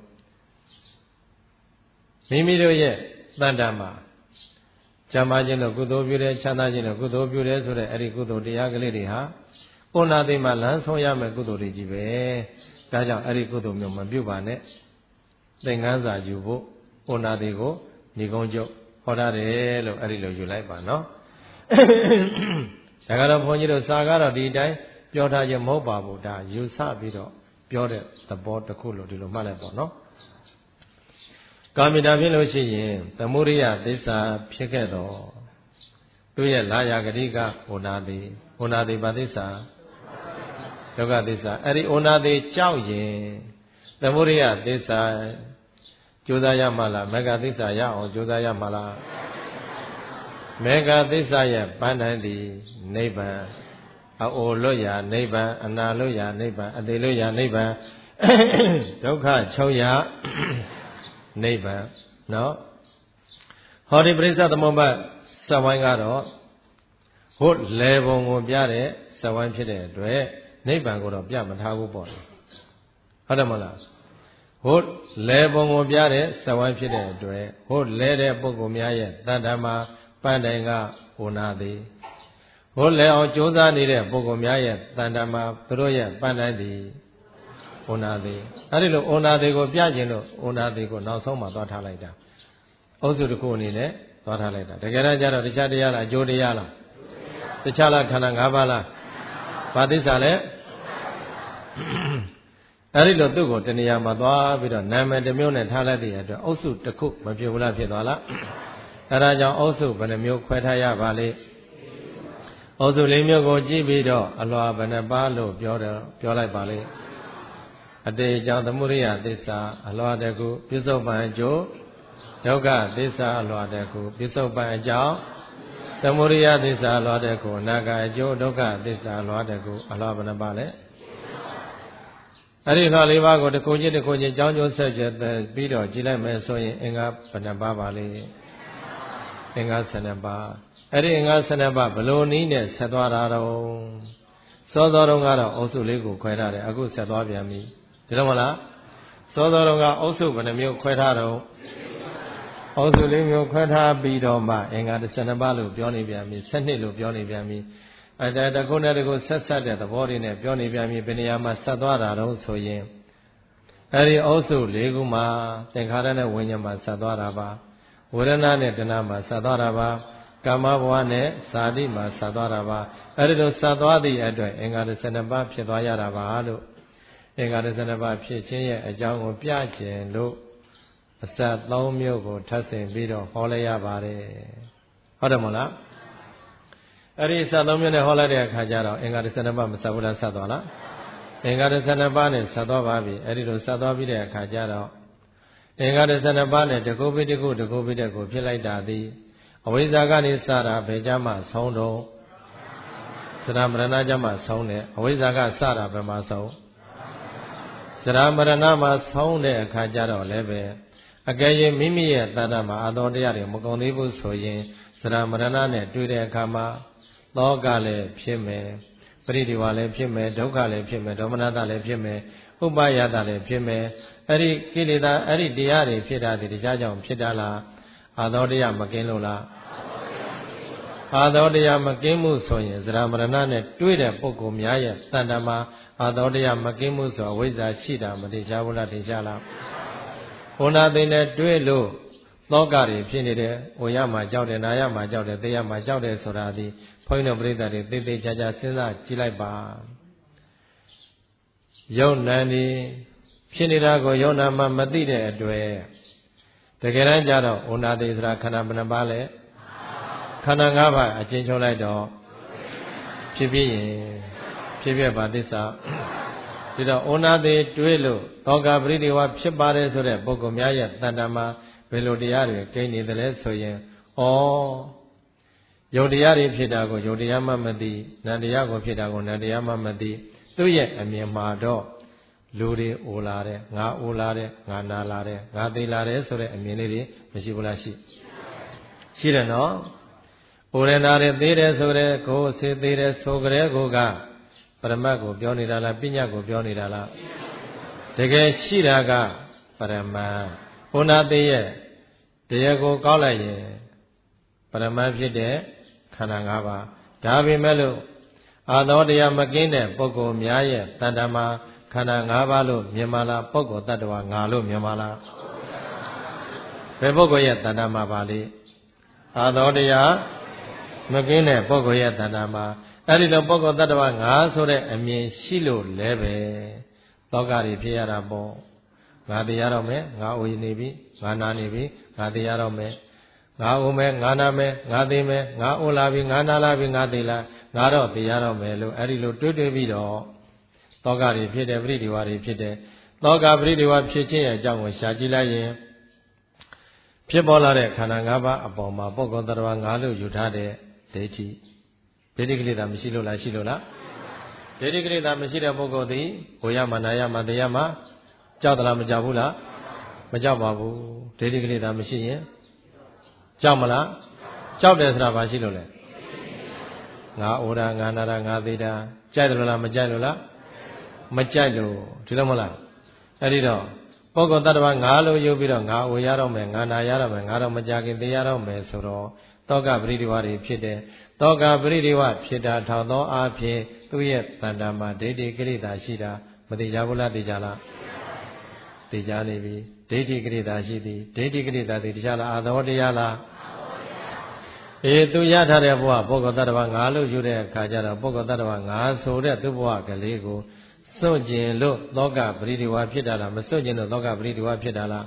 မိမိတို့ရဲ့တဏ္ဍာမှာကျမ်းမာခြင်းတို့ကုသိုလ်ပြုတယ်ချမ်းသာခြင်းတို့ကုသိုလ်ပြုတယ်ဆိုတဲ့အဲ့ဒီကုသိုလ်တရားကလေးတွေဟာဩနာတိမှာလမ်းဆုံးရမယ့်ကုသိုလ်တွေကြီးပဲဒါကြောင့်အဲ့ဒီကုသိုလ်မျိုးမပြုပါနဲ့သင်္ကန်းစာယူဖို့ဩနာတိကိုညီကုန်းကျုပ်ဟောရတယ်လို့အဲ့ဒီလိုယူလိုက်ပါနော်ဒါကတော့ဘုန်းကြီးတို့စာကတော့ဒီတိုင်းပြောထားခြင်းမဟုတ်ပါဘူးဒါယူဆပြီးတော့ပြောတဲ့သဘောတစ်ခုလို့ဒီလိုမှတ်လိုက်ပေါ့နော်ကာမိတာဖြစ်လို့ရှိရင်သမုဒိယသစ္စာဖြစ်ခဲ့တော့သူရဲ့လာယာဂတိကဩနာတိဩနာတိဘာသစ္စာဒုက္ခသစ္စာအဲ့ဒီဩနာတိကြောက်ရင်သမုဒိယသစ္စာကြိုးစားရမှာလားမေဃသစ္စာရအောင်ကြိုးစားရမှာလားမေဃသစ္စာရဲ့ပန်းတိုင်းသည်နိဗ္ဗာန်အိုလွတ်ရာနိဗ္ဗာန်အနာလွတ်ရာနိဗ္ဗာန်အသေးလွတ်ရာနိဗ္ဗာန်ဒုက္ခချုပ်ရာနိဗ္ဗာန်နော်ဟောဒီပရိစ္ဆသမုပ္ပါစဝိုင်းကတော့ဟုတ်လေပုံကိုပြတဲ့စဝိုင်းဖြစ်တဲ့အတွက်နိဗ္ဗာန်ကိုတော့ပြမထားဘူးပေါ့ဟုတ်တယ်မလားဟုတ်လေပုံကိုပြတဲ့စဝိုင်းဖြစ်တဲ့အတွက်ဟုတ်လဲတဲ့ပုဂ္ဂိုလ်များရဲ့တဏ္ဍာမှာပန်းတိုင်ကဩနာတိဟုတ်လဲအောင်ကြိုးစားနေတဲ့ပုဂ္ဂိုလ်များရဲ့တဏ္ဍာမှာသူတို့ရဲ့ပန်းတိုင်သည်ဩနာတိအဲဒီလိုဩနာတိကိုပြခြင်းလို့ဩနာတိကိုနောက်ဆုံးမှသွားထားလိုက်တာအုပ်စုတစ်ခုအနေနဲ့သွားထားလိုက်တာတကယ်တော့ကျတော့တခြားတရားလားအကျိုးတရားလားတခြားလားခန္ဓာ၅ပါးလားဘာသစ္စာလဲအဲဒီလိုသူ့ကိုတဏှာမှာသွားပြီးတော့နာမည်တစ်မျိုးနဲ့ထားလိုက်တဲ့အတွက်အုပ်စုတစ်ခုမဖြစ်ဘူးလားဖြစ်သွားလားအဲဒါကြောင့်အုပ်စုဘယ်နှမျိုးခွဲထားရပါလိမ့်အုပ်စုလေးမျိုးကိုကြည့်ပြီးတော့အလွာဘယ်နှပါလို့ပြောတယ်ပြောလိုက်ပါလိမ့်အတေကြောင့်သမုဒိယသစ္စာအလွာတကူပြစ္ဆုတ်ပံအကျိုးဒုက္ခသစ္စာအလွာတကူပြစ္ဆုတ်ပံအကြောင်းသမုဒိယသစ္စာအလွာတကူအနာကအကျိုးဒုက္ခသစ္စာအလွာတကူအလွာဘယ်နှပါလဲအဲ့ဒီလွာလေးပါးကိုတစ်ခုချင်းတစ်ခုချင်းကြောင်းကျိုးဆက်ချက်ပြီးတော့ကြည့်လိုက်မယ်ဆိုရင်အင်္ဂါဘယ်နှပါပါလဲအင်္ဂါဆယ်နှစ်ပါးအဲ့ဒီအင်္ဂါဆယ်နှစ်ပါးဘလို့နည်းနဲ့ဆက်သွားတာတော့စောစောတုန်းကတော့အုပ်စုလေးကိုခွဲထားတယ်အခုဆက်သွားပြန်ပြီဒီလိုမလားစောစောတုန်းကအုပ်စုဘယ်နှမျိုးခွဲထားတော့အုပ်စုလေးမျိုးခွဲထားပြီးတော့မှအင်္ဂါဆယ်နှစ်ပါးလို့ပြောနေပြန်ပြီဆယ်နှစ်လို့ပြောနေပြန်ပြီအဲဒါတခုနဲ့တခုဆက်ဆက်တဲ့သဘောတွေနဲ့ပြောနေပြန်ပြီဘယ်နေရာမှာဆက်သွားတာတော့ဆိုရင်အဲဒီအုပ်စုလေးခုမှာသင်္ခါရနဲ့ဝိညာဉ်မှာဆက်သွားတာပါဝေဒနာနဲ့တဏှာမှာဆက်သွားတာပါကာမဘဝနဲ့ဇာတိမှာဆက်သွားတာပါအဲဒီလိုဆက်သွားသည့်အတွက်အင်္ဂါဆယ်နှစ်ပါးဖြစ်သွားရတာပါလို့အင်္ဂါဆယ်နှစ်ပါးဖြစ်ခြင်းရဲ့အကြောင်းကိုပြခြင်းလို့အစသုံးမျိုးကိုထပ်ဆင့်ပြီးတော့ဟောလိုက်ရပါတယ်ဟုတ်တယ်မဟုတ်လားအဲ့ဒီစသုံးမျိုးနဲ့ဟောလိုက်တဲ့အခါကျတော့အင်္ဂါဆယ်နှစ်ပါးမဆက်ဘူးလားဆက်သွားလားအင်္ဂါဆယ်နှစ်ပါးနဲ့ဆက်သွားပါပြီအဲ့ဒီလိုဆက်သွားပြီးတဲ့အခါကျတော့အင်္ဂါဆယ်နှစ်ပါးနဲ့တကုပိတကုတကုပိတကုဖြစ်လိုက်တာသည်အဝိဇ္ဇာကနေစတာဘယ်ကြမှာဆုံးတော့သရမရဏကြမှာဆုံးတယ်အဝိဇ္ဇာကစတာဘယ်မှာဆုံးသရမရဏမှာဆုံးတဲ့အခါကျတော့လည်းပဲအကယ်၍မိမိရဲ့တဏ္ဍာမှာအတော်တရားတွေမကုန်သေးဘူးဆိုရင်သရမရဏနဲ့တွေ့တဲ့အခါမှာသောကလည်းဖြစ်မယ်ပရိဒီဝါလည်းဖြစ်မယ်ဒုက္ခလည်းဖြစ်မယ်ဒေါမနတလည်းဖြစ်မယ်ဥပယတလည်းဖြစ်မယ်အဲ့ဒီကိလေသာအဲ့ဒီတရားတွေဖြစ်တာဒီတရားကြောင့်ဖြစ်တာလားအာသောတရားမကင်းလို့လားအာသောတရားမကင်းမှုဆိုရင်သရမရဏနဲ့တွေ့တဲ့ပုဂ္ဂိုလ်များရဲ့တဏ္ဍာမှာအာသောတရားမကင်းမှုဆိုအဝိဇ္ဇာရှိတာမတရားဘူးလားတရားလားဘုနာသိနဲ့တွေ့လို့သောကတွေဖြစ်နေတယ်။ဟိုရမှာကြောက်တယ်၊နာရမှာကြောက်တယ်၊သိရမှာကြောက်တယ်ဆိုတာဒီဘုန်းကြီးတို့ပြိဿတွေသိသိချာချာစဉ်းစားကြည့်လိုက်ပါ။ယုံနံဒီဖြစ်နေတာကိုယုံနာမှမသိတဲ့အတွေ့တကယ်တမ်းကျတော့ဩနာတိဆိုတာခန္ဓာဘယ်နှပါလဲခန္ဓာ၅ပါးအချင်းချုပ်လိုက်တော့ဖြစ်ဖြစ်ရင်ဖြစ်ဖြစ်ပါသစ္စာဒီတော့ဩနာတိတွေးလို့သောကပရိဒီဝါဖြစ်ပါတယ်ဆိုတဲ့ပုဂ္ဂိုလ်များရဲ့တဏ္ဍာမှာဘယ်လိုတရားတွေကိန်းနေတယ်လဲဆိုရင်ဩယုတ်တရားတွေဖြစ်တာကိုယုတ်တရားမှမသိနံတရားကိုဖြစ်တာကိုနံတရားမှမသိသူ့ရဲ့အမြင်မှာတော့လူတွေအိုလာတယ်ငါအိုလာတယ်ငါနာလာတယ်ငါသိလာတယ်ဆိုတဲ့အမြင်လေးတွေမရှိဘူးလားရှိရှိတယ်နော်ဩပူရနာရသေးတယ်ဆိုတဲ့ကိုယ်စေသေးတယ်ဆိုကြတဲ့ကိုကပရမတ်ကိုပြောနေတာလားပညာကိုပြောနေတာလားတကယ်ရှိတာကပရမတ်ဘုနာသေးရဲ့တရားကိုကောက်လိုက်ရင်ပရမတ်ဖြစ်တဲ့ခန္ဓာ၅ပါးဒါပေမဲ့လို့အာသောတရားမကင်းတဲ့ပုဂ္ဂိုလ်များရဲ့တဏ္ဍာမှာခန္ဓာ၅ပါးလို့မြင်ပါလားပုဂ္ဂိုလ်တ attva ငါလို့မြင်ပါလားဘယ်ပုဂ္ဂိုလ်ရဲ့တဏ္ဍာမှာပါလေအာသောတရားမကင်းတဲ့ပုဂ္ဂိုလ်ရဲ့တဏ္ဍာမှာအဲ့ဒီလိုပုဂ္ဂိုလ်တ attva ငါဆိုတဲ့အမြင်ရှိလို့လည်းပဲတောကတွေဖြစ်ရတာပေါ့ငါတရားတော့မယ်ငါအိုနေပြီငါနာနေပြီငါတရားတော့မယ်ငါအိုမယ်ငါနာမယ်ငါသိမယ်ငါအိုလာပြီငါနာလာပြီငါသိလားငါတော့တရားတော့မယ်လို့အဲ့ဒီလိုတွေးတွေးပြီးတော့တောကတွေဖြစ်တယ်ပရိဒီဝါတွေဖြစ်တယ်တောကပရိဒီဝါဖြစ်ခြင်းရဲ့အကြောင်းကိုရှာကြည့်လိုက်ရင်ဖြစ်ပေါ်လာတဲ့ခန္ဓာ၅ပါးအပေါ်မှာပုဂ္ဂိုလ်တရားငါလို့ယူထားတဲ့ဒိဋ္ဌိဒိဋ္ဌိကိလေသာမရှိလို့လားရှိလို့လားဒိဋ္ဌိကိလေသာမရှိတဲ့ပုဂ္ဂိုလ်သည်ကိုရမနာရမတရားမကြောက်သလားမကြောက်ဘူးလားမကြောက်ပါဘူးဒိဋ္ဌိကိလေသာမရှိရင်ကြောက်မလားကြောက်တယ်ဆိုတာဘာရှိလို့လဲငါအိုတာငါနာတာငါသေးတာကြိုက်တယ်လို့လားမကြိုက်လို့လားမကြိုက်လို့ဒီလိုမလားအဲ့ဒီတော့ပုဂ္ဂိုလ်တ attva ငါလို့ယူပြီးတော့ငါအိုရတော့မယ်ငါနာရတော့မယ်ငါတော့မကြခင်သိရတော့မယ်ဆိုတော့တောကပရိဒီဝါတွေဖြစ်တယ်တောကပရိဒီဝါဖြစ်တာထောက်သောအားဖြင့်သူ့ရဲ့တဏ္ဍာမှာဒိဋ္ဌိကိလေသာရှိတာမသိကြဘူးလားသိကြလားသိကြနေပြီဒိဋ္ဌိကိလေသာရှိသည်ဒိဋ္ဌိကိလေသာသိတရားလားအာသောတရားလားအေးသူရထားတဲ့ဘဝပုဂ္ဂိုလ်တ attva ငါလို့ယူတဲ့အခါကျတော့ပုဂ္ဂိုလ်တ attva ငါဆိုတဲ့သူ့ဘဝကလေးကိုစွန့်ကျင်လို့သောကပရိဒီဝါဖြစ်တာလားမစွန့်ကျင်လို့သောကပရိဒီဝါဖြစ်တာလား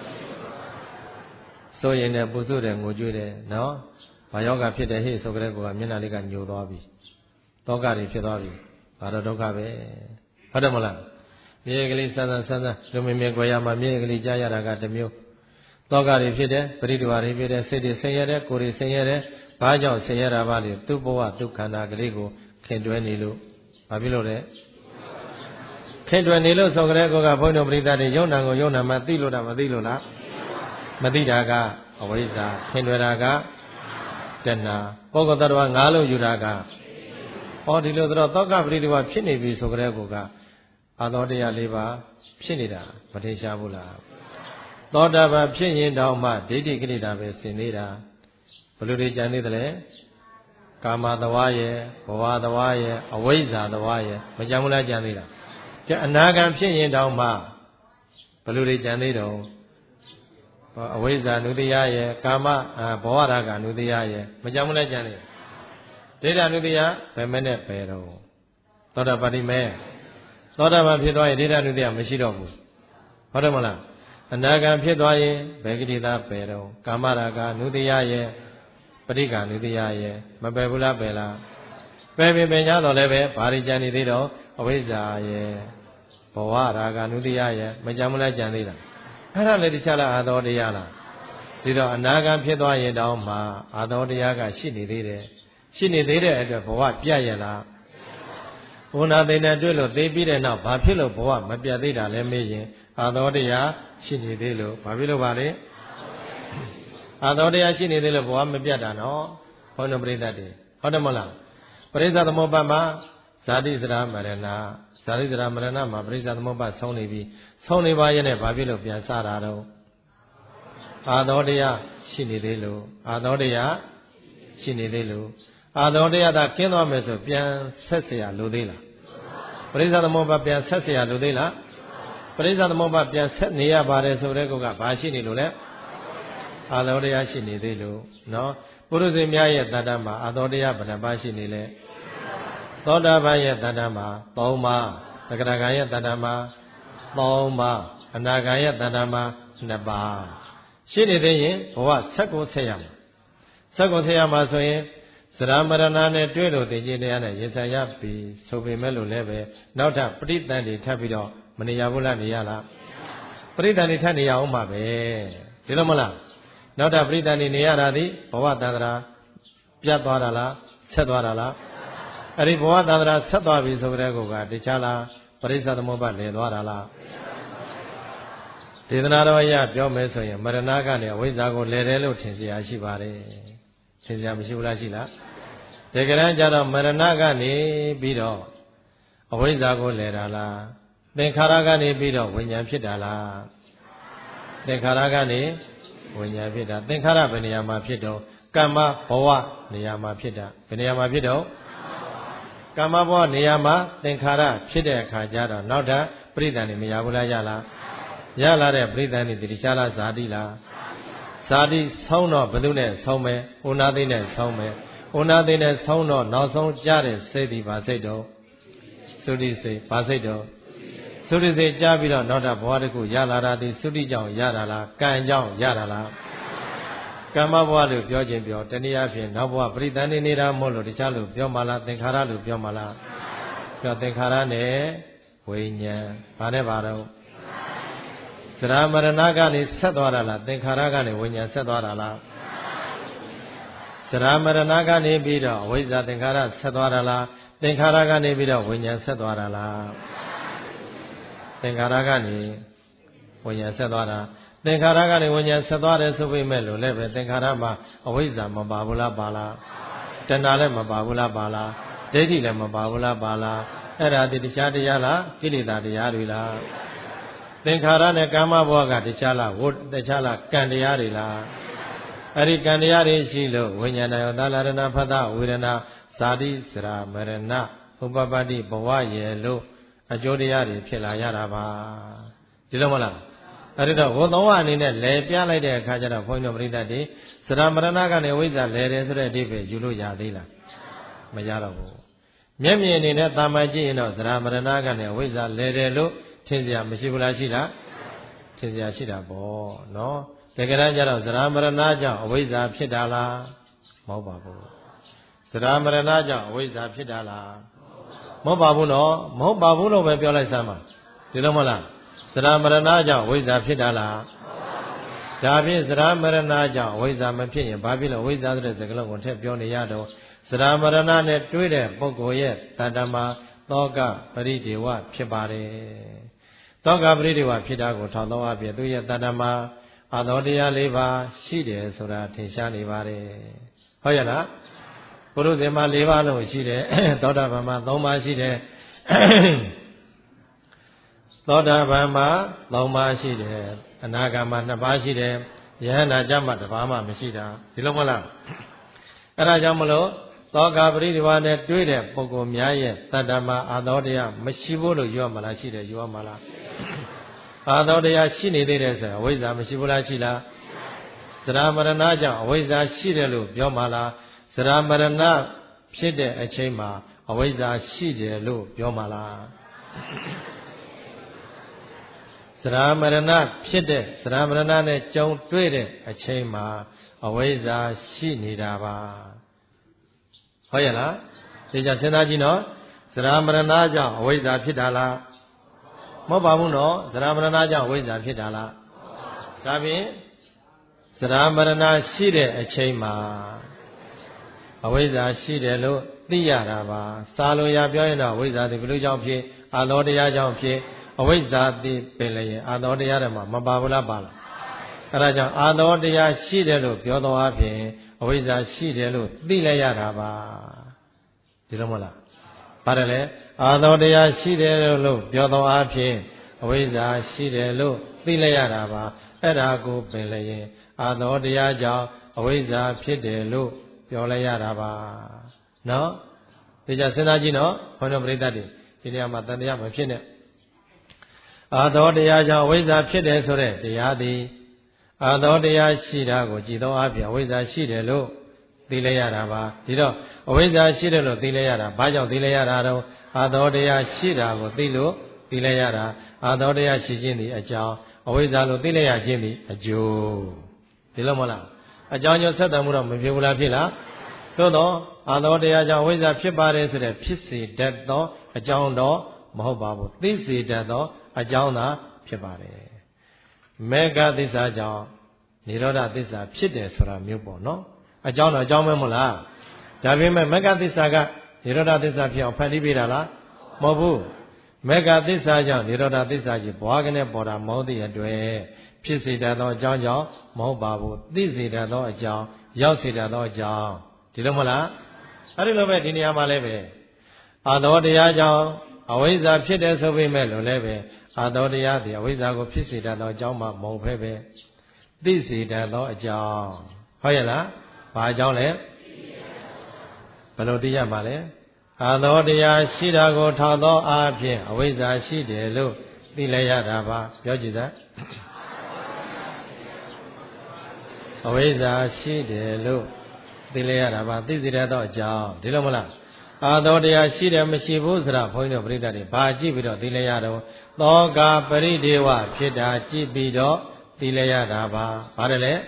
ဆိုရင်လည်းပူဆွတယ်ငိုကြွေးတယ်နော်ဘာယောဂဖြစ်တယ်ဟေ့ဆိုကြတဲ့ကောကမျက်နှာလေးကညိုသွားပြီသောကတွေဖြစ်သွားပြီဘာတော့ဒုက္ခပဲဟုတ်တယ်မလားမြေကလေးဆန်းဆန်းဆန်းဆန်းလူမင်းမြဲကြွယ်ရမှာမြေကလေးကြားရတာကတစ်မျိုးသောကတွေဖြစ်တယ်ပရိဒီဝါတွေဖြစ်တယ်စိတ်တွေဆင်းရဲတယ်ကိုယ်တွေဆင်းရဲတယ်ဘာကြောင့်ဆင်းရဲတာပါလဲသူ့ဘဝသူ့ခန္ဓာကလေးကိုခင်တွဲနေလို့ဘာဖြစ်လို့လဲခင်တွယ်နေလို့ဆိုကြတဲ့ကောကဘုန်းတော်ပရိသတ်တွေယုံနာကိုယုံနာမှသိလို့တာမသိလို့လားမသိတာကအဝိဇ္ဇာခင်တွယ်တာကတဏှာပုဂ္ဂိုလ်တ attva ငါလို့ယူတာကဟောဒီလိုဆိုတော့သောကပရိဒီဝါဖြစ်နေပြီဆိုကြတဲ့ကောကအာသောတရား၄ပါးဖြစ်နေတာမထင်ရှားဘူးလားသောတာပန်ဖြစ်ရင်တောင်မှဒိဋ္ဌိကိလေသာပဲဆင်နေတာဘယ်လိုတွေကြံနေသလဲကာမသဝါရဲ့ဘဝသဝါရဲ့အဝိဇ္ဇာသဝါရဲ့မကြံဘူးလားကြံသေးလားကျအနာဂံဖြစ်ရင်တောင်မှဘယ်လိုတွေကြံသေးတော့အဝိဇ္ဇာနုတ္တိယရဲ့ကာမဘဝရာဂနုတ္တိယရဲ့မကြံဘူးလားကြံသေးဒိဋ္ဌနုတ္တိယဘယ်မဲ့နဲ့ပဲတော့သောတာပတိမဲသောတာပန်ဖြစ်သွားရင်ဒိဋ္ဌနုတ္တိယမရှိတော့ဘူးဟုတ်တယ်မလားအနာဂံဖြစ်သွားရင်ဘယ်ကိလေသာပဲတော့ကာမရာဂနုတ္တိယရဲ့ပဋိက္ခနုတ္တိယရဲ့မပယ်ဘူးလားပယ်လားပယ်ပြီပင်ကြတော့လည်းပဲဘာတွေကြံနေသေးတော့အဝိဇ္ဇာရဲ့ဘဝရာဂနုတ္တိယရဲ့မကြံမလားကြံသေးလားအဲ့ဒါလည်းတခြားလားအာသောတရားလားဒီတော့အနာဂံဖြစ်သွားရင်တောင်မှအာသောတရားကရှိနေသေးတယ်ရှိနေသေးတဲ့အတွက်ဘဝပြတ်ရလားဘုနာသိနေတွေ့လို့သိပြီးတဲ့နောက်ဘာဖြစ်လို့ဘဝမပြတ်သေးတာလဲမေးရင်အာသောတရားရှိနေသေးလို့ဘာဖြစ်လို့ပါလဲအာသောတရားရှိနေသေးလို့ဘဝမပြတ်တာနော်ဘုန်းတော်ပရိသတ်တွေဟုတ်တယ်မလားပရိစ္ဆသမုပ္ပါမှာဇာတိစရာမရဏဇာတိစရာမရဏမှာပရိစ္ဆသမုပ္ပါဆုံးနေပြီဆုံးနေပါရဲ့နဲ့ဘာဖြစ်လို့ပြန်စတာတော့အာသောတရားရှိနေသေးလို့အာသောတရားရှိနေသေးလို့အာသောတရားသာကျင်းသွားမယ်ဆိုပြန်ဆက်เสียလိုသေးလားပရိစ္ဆသမုပ္ပါပြန်ဆက်เสียလိုသေးလားပရိစ္ဆသမုပ္ပါပြန်ဆက်နေရပါတယ်ဆိုတဲ့ကောကဘာရှိနေလို့လဲအာသောတရားရှိနေသေးလို့နော်ပုရုဇဉ်များရဲ့တဏ္ဍာမှာအာသောတရားဘယ်နှပါးရှိနေလဲသောတာပန်ရဲ့တဏ္ဍာမှာသုံးပါးသက္ကရာဂံရဲ့တဏ္ဍာမှာသုံးပါးအနာဂံရဲ့တဏ္ဍာမှာနှစ်ပါးရှိနေသေးရင်ဘဝဆက်ကိုဆက်ရမှာဆက်ကိုဆက်ရမှာဆိုရင်သရမရဏနဲ့တွေ့လို့သိခြင်းတရားနဲ့ရင်ဆိုင်ရပြီဆိုပေမဲ့လို့လည်းပဲနောက်ထပ်ပဋိသန္ဓေထပ်ပြီးတော့မနေရဘူးလားနေရလားပဋိသန္ဓေထပ်နေရအောင်ပါပဲဒီလိုမလားနောက်ထပ်ပဋိသန္ဓေနေရတာဒီဘဝတန္တရာပြတ်သွားတာလားဆက်သွားတာလားအဲ့ဒီဘဝတန္တရာဆက်သွားပြီဆိုတဲ့ကောကတခြားလားပရိစ္ဆသမုပ္ပါလည်သွားတာလားဒေသနာတော်အရပြောမယ်ဆိုရင်မရဏကနေအဝိဇ္ဇာကိုလည်တယ်လို့ထင်เสียရှိပါတယ်ထင်စရာမရှိဘူးလားရှိလားတကယ်တမ်းကျတော့မရဏကနေပြီးတော့အဝိဇ္ဇာကိုလဲတာလားသင်္ခါရကနေပြီးတော့ဝိညာဉ်ဖြစ်တာလားသင်္ခါရကနေဝိညာဉ်ဖြစ်တာသင်္ခါရဘယ်နေရာမှာဖြစ်တော့ကမ္မဘဝနေရာမှာဖြစ်တာဘယ်နေရာမှာဖြစ်တော့ကမ္မဘဝနေရာမှာသင်္ခါရဖြစ်တဲ့အခါကျတော့နောက်ထပ်ပရိသန်နေမရဘူးလားရလားရလာတဲ့ပရိသန်နေတိရှားလားဇာတိလားဇာတိဆုံးတော့ဘယ်သူနဲ့ဆုံးမယ်ဥနာသိနဲ့ဆုံးမယ်ဥနာသိနဲ့ဆုံးတော့နောက်ဆုံးကြားတဲ့စိတ်ဒီပါစိတ်တော့သုတိစိတ်ပါစိတ်တော့သုတိစိတ်ကြားပြီးတော့နောက်ထပ်ဘဝတစ်ခုရလာတာဒီသုတိကြောင့်ရတာလားကံကြောင့်ရတာလားကမ္မဘဝလို့ပြောခြင်းပြောတနည်းအားဖြင့်နောက်ဘဝပရိသန်နေနေတာမဟုတ်လို့တခြားလို့ပြောမှလားသင်္ခါရလို့ပြောမှလားပြောသင်္ခါရနဲ့ဝိညာဉ်ဘာနဲ့ဘာတော့သရမရဏကနေဆက်သွားတာလားသင်္ခါရကနေဝိညာဉ်ဆက်သွားတာလားသရမရဏကနေပြီးတော့အဝိဇ္ဇာသင်္ခါရဆက်သွားတာလားသင်္ခါရကနေပြီးတော့ဝိညာဉ်ဆက်သွားတာလားသင်္ခါရကနေဝိညာဉ်ဆက်သွားတာသင်္ခါရကနေဝိညာဉ်ဆက်သွားတယ်ဆိုပေမဲ့လို့လည်းပဲသင်္ခါရမှာအဝိဇ္ဇာမပါဘူးလားပါလားတဏှာလည်းမပါဘူးလားပါလားဒိဋ္ဌိလည်းမပါဘူးလားပါလားအဲ့ဒါဒီတရားတရားလားကိလေသာတရားတွေလားသင်္ခါရနဲ့ကာမဘဝကတရားလားဝတ္တရားလားကံတရားတွေလားအဲ့ဒီကံတရားတွေရှိလို့ဝိညာဏယောသာလရဏဖသဝေဒနာဇာတိစရာမရဏဥပပတ္တိဘဝရဲ့လို့အကျိုးတရားတွေဖြစ်လာရတာပါဒီလိုမလားအဲ့ဒီတော့ဝသုံးဝအနေနဲ့လဲပြလိုက်တဲ့အခါကျတော့ဘုန်းကြီးတို့ပရိသတ်တွေစရာမရဏကနေဝိဇ္ဇာလဲတယ်ဆိုတဲ့အဓိပ္ပာယ်ယူလို့ရသေးလားမရတော့ဘူးမျက်မြင်အနေနဲ့တာမန်ကြည့်ရင်တော့စရာမရဏကနေဝိဇ္ဇာလဲတယ်လို့ထင်စရာမရှိဘူးလားရှိလားထင်စရာရှိတာပေါ့နော်တကယ်တမ်းကျတော့စရာမရဏကြောင့်အဝိဇ္ဇာဖြစ်တာလားမဟုတ်ပါဘူးစရာမရဏကြောင့်အဝိဇ္ဇာဖြစ်တာလားမဟုတ်ပါဘူးနော်မဟုတ်ပါဘူးလို့ပဲပြောလိုက်စမ်းပါဒီလိုမဟုတ်လားစရာမရဏကြောင့်ဝိဇ္ဇာဖြစ်တာလားဒါဖြင့်စရာမရဏကြောင့်ဝိဇ္ဇာမဖြစ်ရင်ဘာဖြစ်လို့ဝိဇ္ဇာဆိုတဲ့စကားလုံးကိုထည့်ပြောနေရတော့စရာမရဏနဲ့တွေ့တဲ့ပုဂ္ဂိုလ်ရဲ့တဏ္ဍမှာသောကပရိဒေဝဖြစ်ပါတယ်သောကပရိဒေဝဖြစ်တာကိုထောက်သောအဖြစ်သူရဲ့တဏ္ဍမှာအာသောတရား၄ပါးရှိတယ်ဆိုတာထင်ရှားနေပါတယ်ဟုတ်ရဲ့လားပုရုဇဉ်မှာ၄ပါးလုံးရှိတယ်သောတာပန်မှာ၃ပါးရှိတယ်သောတာပန်မှာ၃ပါးရှိတယ်အနာဂတ်မှာ၂ပါးရှိတယ်ယဟန္တာကျမှတစ်ပါးမှမရှိတာဒီလိုမဟုတ်လားအဲ့ဒါကြောင့်မလို့သောကပရိဒီဝါနဲ့တွေ့တဲ့ပုဂ္ဂိုလ်များရဲ့တတ္တမအာသောတရားမရှိဘူးလို့ယူရမလားရှိတယ်ယူရမလားအာသောတရားရှိနေသေးတယ်ဆိုရင်အဝိဇ္ဇာမရှိဘူးလားရှိလားသရမရဏကြောင့်အဝိဇ္ဇာရှိတယ်လို့ပြောမှလားသရမရဏဖြစ်တဲ့အချိန်မှာအဝိဇ္ဇာရှိတယ်လို့ပြောမှလားသရမရဏဖြစ်တဲ့သရမရဏနဲ့ကြုံတွေ့တဲ့အချိန်မှာအဝိဇ္ဇာရှိနေတာပါဟုတ်ရဲ့လားဒီကြစဉ်းစားကြည့်နော်သရမရဏကြောင့်အဝိဇ္ဇာဖြစ်တာလားမဟုတ်ပါဘူးနော်သရမရဏကြောင့်အဝိဇ္ဇာဖြစ်တာလားဒါဖြင့်သရမရဏရှိတဲ့အချိန်မှာအဝိဇ္ဇာရှိတယ်လို့သိရတာပါစာလိုရပြောရင်တော့အဝိဇ္ဇာဒီဘယ်လိုကြောင့်ဖြစ်အာလောတရားကြောင့်ဖြစ်အဝိဇ္ဇာသိပင်လည်းအာသောတရားတွေမှာမပါဘူးလားပါလားအဲဒါကြောင့်အာသောတရားရှိတယ်လို့ပြောသောအပြင်အဝိဇ္ဇာရှိတယ်လို့သိလိုက်ရတာပါဒီလိုမဟုတ်လားပါတယ်လေအာသောတရားရှိတယ်လို့ပြောသောအပြင်အဝိဇ္ဇာရှိတယ်လို့သိလိုက်ရတာပါအဲ့ဒါကိုပင်လည်းအာသောတရားကြောင့်အဝိဇ္ဇာဖြစ်တယ်လို့ပြောလိုက်ရတာပါနော်ဒီကြစဉ်းစားကြည့်နော်ဘုန်းတော်ပရိသတ်တွေဒီနေရာမှာတန်တရားမဖြစ်နဲ့အာသောတရားကြောင့်အဝိဇ္ဇာဖြစ်တယ်ဆိုတဲ့တရားသည်အာသောတရားရှိတာကိုကြည်သောအပြင်အဝိဇ္ဇာရှိတယ်လို့သိလိုက်ရတာပါဒီတော့အဝိဇ္ဇာရှိတယ်လို့သိလိုက်ရတာဘာကြောင့်သိလိုက်ရတာတော့အာသောတရားရှိတာကိုသိလို့သိလိုက်ရတာအာသောတရားရှိခြင်းသည်အကြောင်းအဝိဇ္ဇာလို့သိလိုက်ရခြင်းသည်အကျိုးဒီလိုမဟုတ်လားအကြောင်းကျိုးဆက်တည်မှုတော့မဖြစ်ဘူးလားဖြစ်လားသို့တော့အာသောတရားကြောင့်အဝိဇ္ဇာဖြစ်ပါတယ်ဆိုတဲ့ဖြစ်စေတတ်သောအကြောင်းတော့မဟုတ်ပါဘူးသိစေတတ်သောအကြောင်းသာဖြစ်ပါတယ်မေဃသစ္စာကြောင့်និရောဓသစ္စာဖြစ်တယ်ဆိုတာမျိုးပေါ့နော်အကြောင်းတော့အကြောင်းပဲမဟုတ်လားဒါပေမဲ့မေဃသစ္စာကនិရောဓသစ္စာဖြစ်အောင်ဖန်တီးပေးတာလားမဟုတ်ဘူးမေဃသစ္စာကြောင့်និရောဓသစ္စာကြီးဘွားကနေပေါ်တာမဟုတ်တဲ့အတွက်ဖြစ်စေတတ်သောအကြောင်းကြောင့်မဟုတ်ပါဘူးသိစေတတ်သောအကြောင်းရောက်စေတတ်သောအကြောင်းဒီလိုမလားအဲ့ဒီလိုပဲဒီနေရာမှာလည်းပဲအာသောတရားကြောင့်အဝိဇ္ဇာဖြစ်တယ်ဆိုပေမဲ့လို့လည်းပဲအာသောတရားသည်အဝိဇ္ဇာကိုဖြစ်စေတတ်သောအကြောင်းမှမဟုတ်ဘဲပဲသိစေတတ်သောအကြောင်းဟုတ်ရဲ့လားဘာအကြောင်းလဲဘယ်လိုသိရမှာလဲအာသောတရားရှိတာကိုထောက်သောအားဖြင့်အဝိဇ္ဇာရှိတယ်လို့သိလဲရတာပါပြောကြည့်စမ်းအဝိဇ္ဇာရှိတယ်လို့သိလဲရတာပါသိစေတတ်သောအကြောင်းဒီလိုမလားအာသောတရားရှိတယ်မရှိဘူးဆိုတာဘုန်းကြီးတို့ပြိတ္တတွေဘာကြည့်ပြီးတော့သိလဲရတော့သောကပရိဒေဝဖြစ်တာကြည့်ပြီးတော့သိလဲရတာပါဘာတယ်လဲ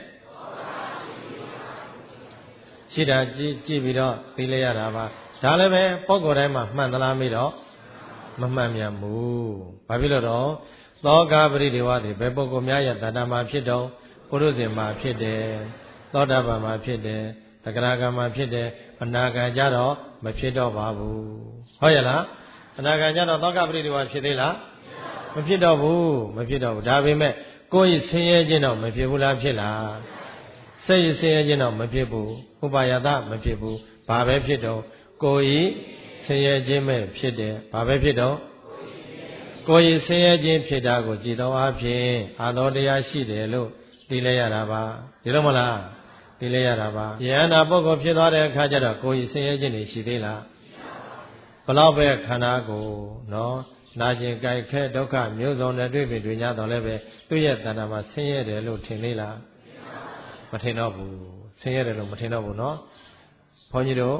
ရှိတာကြည့်ကြည့်ပြီးတော့သိလဲရတာပါဒါလည်းပဲပုဂ္ဂိုလ်တိုင်းမှာမှန်သလားမေးတော့မမှန်မြန်ဘူးဘာဖြစ်လို့တော့သောကပရိဒေဝတွေဘယ်ပုဂ္ဂိုလ်များရဲ့တဏ္ဍာမှာဖြစ်တော့ပုရုဇဉ်မှာဖြစ်တယ်သောတာပန်မှာဖြစ်တယ်တဂရဂံမှာဖြစ်တယ်အနာဂံကြတော့မဖြစ်တော့ပါဘူးဟုတ်ရဲ့လားအနာဂံကြတော့သောကပရိဒေဝဖြစ်သေးလားမဖြစ်တော့ဘူးမဖြစ်တော့ဘူးဒါပေမဲ့ကိုယ်ဆင်းရဲခြင်းတော့မဖြစ်ဘူးလားဖြစ်လားစိတ်ဆင်းရဲခြင်းတော့မဖြစ်ဘူးဥပါယသမဖြစ်ဘူးဘာပဲဖြစ်တော့ကိုယ်ဆင်းရဲခြင်းပဲဖြစ်တယ်ဘာပဲဖြစ်တော့ကိုယ်ဆင်းရဲခြင်းဖြစ်တာကိုကြည်တော်အဖြစ်အာသောတရားရှိတယ်လို့သိလဲရတာပါဒီလိုမလားသိလဲရတာပါယန္တာပုဂ္ဂိုလ်ဖြစ်သွားတဲ့အခါကျတော့ကိုယ်ဆင်းရဲခြင်းတွေရှိသေးလားဘလောက်ပဲခန္ဓာကိုနော်နာကျင်ကြိုက်ခဲဒုက္ခမျိုးစုံနဲ့တွေ့ပြီတွေ့냐တော့လည်းပဲသူ့ရဲ့တဏ္ဍာမှာဆင်းရဲတယ်လို့ထင်သေးလားမထင်တော့ဘူးဆင်းရဲတယ်လို့မထင်တော့ဘူးနော်ဘုန်းကြီးတို့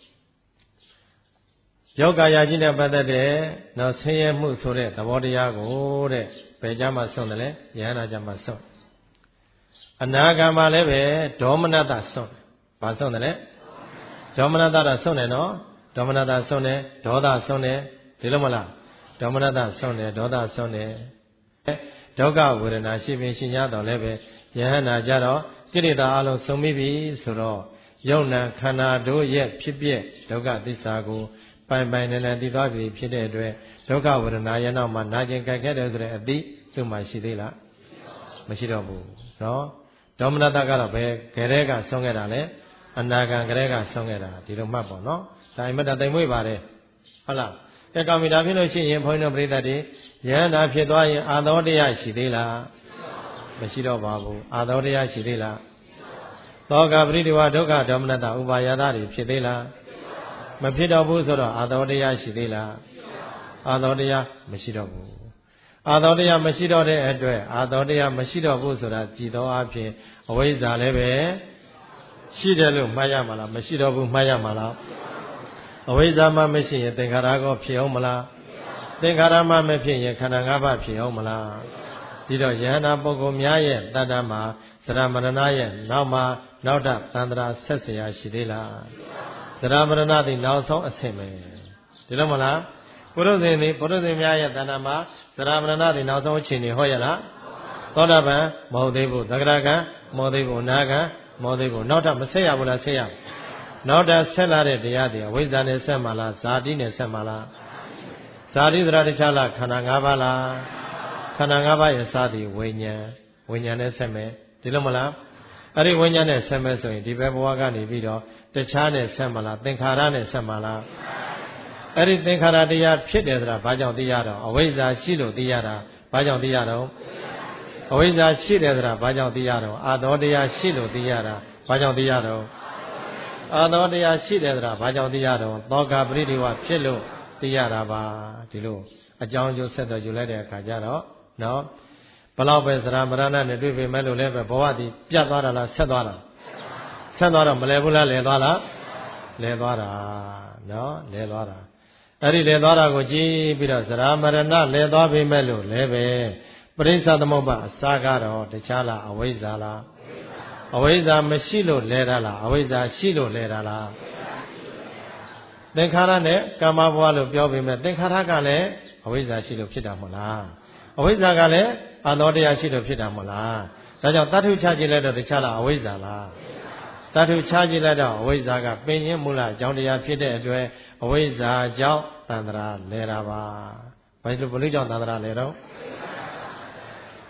ယောဂရာကြီးနဲ့ပတ်သက်တဲ့နော်ဆင်းရဲမှုဆိုတဲ့သဘောတရားကိုတဲ့ဘယ်ကြမှာဆုံးတယ်လဲယဟနာကြမှာဆုံးအနာဂတ်မှာလည်းပဲဒေါမနတဆုံးဘာဆုံးတယ်လဲဒေါမနတတာဆုံးတယ်နော်ဒေါမနတဆုံးတယ်ဒေါသဆုံးတယ်ဒီလိုမလားဒေါမနတဆုံးတယ်ဒေါသဆုံးတယ်ဒုက္ခဝေဒနာရှိပင်ရှိ냐တော့လည်းပဲယဟနာကြတော့ကိရိတာအလုံးဆုံးပြီးပြီဆိုတော့ယုံနာခန္ဓာတို့ရဲ့ဖြစ်ပျက်ဒုက္ခသစ္စာကိုပိုင်ပိုင်နဲ့နဲ့သိသွားပြီဖြစ်တဲ့အတွက်ဒုက္ခဝေဒနာရဲ့နောက်မှာနာကျင်ကြိုက်ခဲ့တယ်ဆိုတဲ့အသိသူ့မှာရှိသေးလားမရှိတော့ဘူးနော်ဒေါမနတကတော့ဘယ်ကလေးကဆုံးခဲ့တာလဲအနာဂံကလေးကဆုံးခဲ့တာဒီလိုမှတ်ပေါ့နော်ဒါအမတတိမ်မွေးပါတယ်ဟုတ်လားအဲကောင်မီတာဖြစ်လို့ရှိရင်ဘုန်းကြီးတို့ပြိဿတွေယန္တာဖြစ်သွားရင်အာသောတရားရှိသေးလားမရှိတော့ပါဘူးအာသောတရားရှိသေးလားသောကပရိဒေဝဒုက္ခဒေါမနတဥပါယတာတွေဖြစ်သေးလားမဖြစ်တော့ဘူးဆိုတော့အာသောတရားရှိသေးလားအာသောတရားမရှိတော့ဘူးအာသောတရားမရှိတော့တဲ့အတွက်အာသောတရားမရှိတော့ဘူးဆိုတာကြည်သောအဖြစ်အဝိဇ္ဇာလည်းပဲရှိတယ်လို့မှတ်ရမှာလားမရှိတော့ဘူးမှတ်ရမှာလားအဝိဇ္ဇာမှမရှိရင်သင်္ခါရကောဖြစ်အောင်မလားသင်္ခါရမှမဖြစ်ရင်ခန္ဓာ၅ပါးဖြစ်အောင်မလားဒီတော့ယဟနာပုဂ္ဂိုလ်များရဲ့တတ္တမှာသရမရဏရဲ့နောက်မှာနောက်တသန္တရာဆက်เสียရှိသေးလားသရမရဏသည်နောက်ဆုံးအဆင့်ပဲဒီလိုမလားပုရုဇဉ်သည်ပုရုဇဉ်များရဲ့တဏ္ဍာမှာသရမရဏသည်နောက်ဆုံးအချိန်နေဟောရလားသောတာပန်မဟုတ်သေးဘူးသဂရကံမဟုတ်သေးဘူးအနာကံမဟုတ်သေးဘူးနောက်ထပ်မဆက်ရဘူးလားဆက်ရနောက်ထပ်ဆက်လာတဲ့တရားတွေအဝိဇ္ဇာနဲ့ဆက်မှာလားဇာတိနဲ့ဆက်မှာလားဇာတိသရတခြားလားခန္ဓာ၅ပါးလားခန္ဓာ၅ပါးရဲ့စသည်ဝိညာဉ်ဝိညာဉ်နဲ့ဆက်မယ်ဒီလိုမလားအဲ့ဒီဝိညာဉ်နဲ့ဆက်မယ်ဆိုရင်ဒီဘက်ဘဝကနေပြီးတော့တခြားနဲ့ဆက်မှာလားသင်္ခါရနဲ့ဆက်မှာလားအဲ့ဒီသင်္ခါရတရားဖြစ်တယ်ဆိုတာဘာကြောင့်သိရတော့အဝိဇ္ဇာရှိလို့သိရတာဘာကြောင့်သိရတော့အဝိဇ္ဇာရှိတယ်ဆိုတာဘာကြောင့်သိရတော့အာသောတရားရှိလို့သိရတာဘာကြောင့်သိရတော့အာသောတရားရှိတယ်ဆိုတာဘာကြောင့်သိရတော့သောကပရိဒေဝဖြစ်လို့သိရတာပါဒီလိုအကြောင်းအကျိုးဆက်တော်ယူလိုက်တဲ့အခါကျတော့နော်ဘလောက်ပဲသရမရဏနဲ့တွေ့ပေမဲ့လို့လည်းပဲဘဝတည်ပြတ်သွားတာလားဆက်သွားတာဆက်သွားတော့မလဲဘူးလားလဲသွားလားလဲသွားတာနော်လဲသွားတာအဲ့ဒီလဲသွားတာကိုကြည့်ပြီးတော့သရမရဏလဲသွားပေမဲ့လို့လည်းပဲပရိစ္ဆသမုပ္ပါအစာကတော့တခြားလားအဝိဇ္ဇာလားအဝိဇ္ဇာမရှိလို့လဲတာလားအဝိဇ္ဇာရှိလို့လဲတာလားသင်္ခါရနဲ့ကာမဘဝလို့ပြောပေမဲ့သင်္ခါရကလည်းအဝိဇ္ဇာရှိလို့ဖြစ်တာမဟုတ်လားအဝိဇ္ဇာကလည်းအာသောတရားရှိလို့ဖြစ်တာမဟုတ်လားဒါကြောင့်တတ္ထုချကြည့်လိုက်တော့တခြားလားအဝိဇ္ဇာလားတတ္ထုချကြည့်လိုက်တော့အဝိဇ္ဇာကပင်ရင်းမူလအကြောင်းတရားဖြစ်တဲ့အတွက်အဝိဇ္ဇာကြောင့်တန္တရာလဲတာပါဘာလို့ဘယ်လိုကြောင့်တန္တရာလဲတော့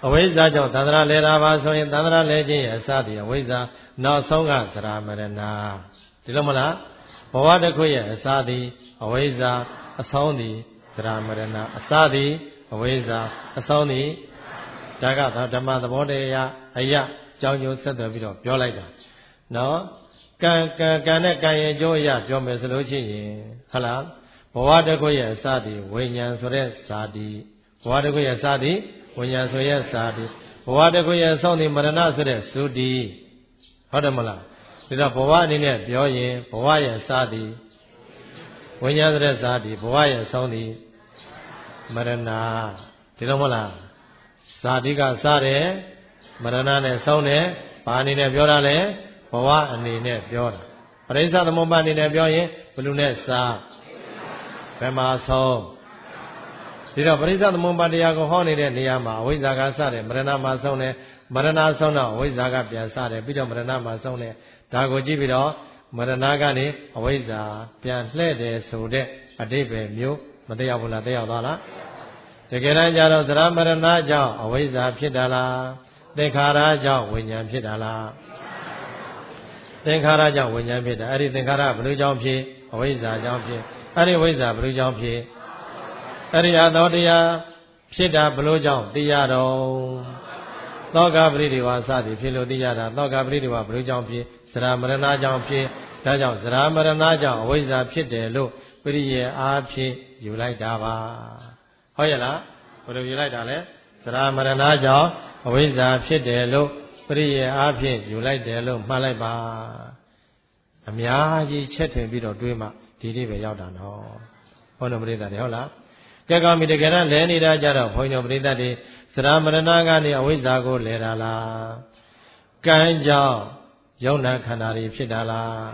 အဝိဇ္ဇာကြောင့်သန္တရာလဲတာပါဆိုရင်သန္တရာလဲခြင်းရဲ့အစသည်အဝိဇ္ဇာနောက်ဆုံးကသရမရဏဒီလိုမလားဘဝတစ်ခုရဲ့အစသည်အဝိဇ္ဇာအဆုံးသည်သရမရဏအစသည်အဝိဇ္ဇာအဆုံးသည်ဒါကဓမ္မသဘောတရားအရာကြောင်းကျိုးဆက်သွယ်ပြီးတော့ပြောလိုက်တာနော်ကံကံကံနဲ့ကံရဲ့အကျိုးအရာပြောမယ်ဆိုလို့ရှိရင်ဟုတ်လားဘဝတစ်ခုရဲ့အစသည်ဝိညာဉ်ဆိုတဲ့ဇာတိဘဝတစ်ခုရဲ့အစသည်ဝိညာဉ်ဆိုရဲ့ဇာတိဘဝတစ်ခုရဲ့အဆုံးသည်မရဏဆိုတဲ့သုတိဟုတ်တယ်မလားဒါတော့ဘဝအနေနဲ့ပြောရင်ဘဝရဲ့အစသည်ဝိညာဉ်ဆိုတဲ့ဇာတိဘဝရဲ့အဆုံးသည်မရဏဒီလိုမလားဇာတိကစတယ်မရဏနဲ့ဆုံးတယ်ဘာအနေနဲ့ပြောတာလဲဘဝအနေနဲ့ပြောတာပရိစ္ဆသမုပ္ပါဒ်အနေနဲ့ပြောရင်ဘယ်လိုနဲ့စဘယ်မှာဆုံးဒီတော့ပရိစ္ဆသမုပ္ပါဒ်တရားကိုဟောနေတဲ့နေရာမှာအဝိဇ္ဇာကစတယ်မရဏမှာဆုံးတယ်မရဏဆုံးတော့အဝိဇ္ဇာကပြန်စတယ်ပြီးတော့မရဏမှာဆုံးတယ်ဒါကိုကြည့်ပြီးတော့မရဏကနေအဝိဇ္ဇာပြန်လှည့်တယ်ဆိုတဲ့အဓိပ္ပာယ်မျိုးမတရားဘူးလားတရားသွားလားတကယ်တမ်းကျတော့သရမရဏကြောင့်အဝိဇ္ဇာဖြစ်တာလားသင်္ခါရကြောင့်ဝိညာဉ်ဖြစ်တာလားသင်္ခါရကြောင့်ဝိညာဉ်ဖြစ်တာအဲ့ဒီသင်္ခါရဘယ်လိုကြောင့်ဖြစ်အဝိဇ္ဇာကြောင့်ဖြစ်အဲ့ဒီဝိဇ္ဇာဘယ်လိုကြောင့်ဖြစ်အဲ့ဒီအသောတရားဖြစ်တာဘယ်လိုကြောင့်သိရတော့သောကပရိဒီဝါစသည်ဖြစ်လို့သိရတာသောကပရိဒီဝါဘယ်လိုကြောင့်ဖြစ်သရမရဏကြောင့်ဖြစ်ဒါကြောင့်သရမရဏကြောင့်အဝိဇ္ဇာဖြစ်တယ်လို့ပရိယေအားဖြင့်ယူလိုက်တာပါဟုတ်ရဲ့လားဘယ်လိုယူလိုက်တာလဲသရမရဏကြောင့်အဝိဇ္ဇာဖြစ်တယ်လို့ပရိယေအားဖြင့်ယူလိုက်တယ်လို့မှတ်လိုက်ပါအများကြီးချက်ထင်ပြီးတော့တွေးမှဒီလေးပဲရောက်တာနော်ဘုန်းတော်ပရိသတ်တွေဟုတ်လားကဲကောင်းပြီတကယ်တော့လဲနေတာကြတော့ဘုန်းတော်ပရိသတ်တွေသရမရဏကနေအဝိဇ္ဇာကိုလဲတာလားကံကြောင့်ယုံနာခန္ဓာတွေဖြစ်တာလား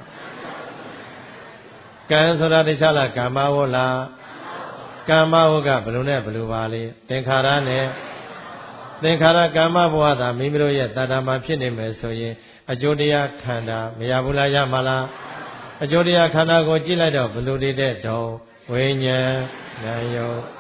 ကံဆိုတာတခြားလားကာမဝလားကာမဝကဘယ်လိုနဲ့ဘယ်လိုပါလဲသင်္ခါရနဲ့သင်္ခါရကာမဘဝသာမိမိတို့ရဲ့တဏ္ဍာမှာဖြစ်နေမယ်ဆိုရင်အကျိုးတရားခန္ဓာမရဘူးလားရမှာလားအကျိုးတရားခန္ဓာကိုကြည့်လိုက်တော့ဘယ်လိုတည်တဲ့တုံဝိညာဉ်ဉာဏ်ယုတ်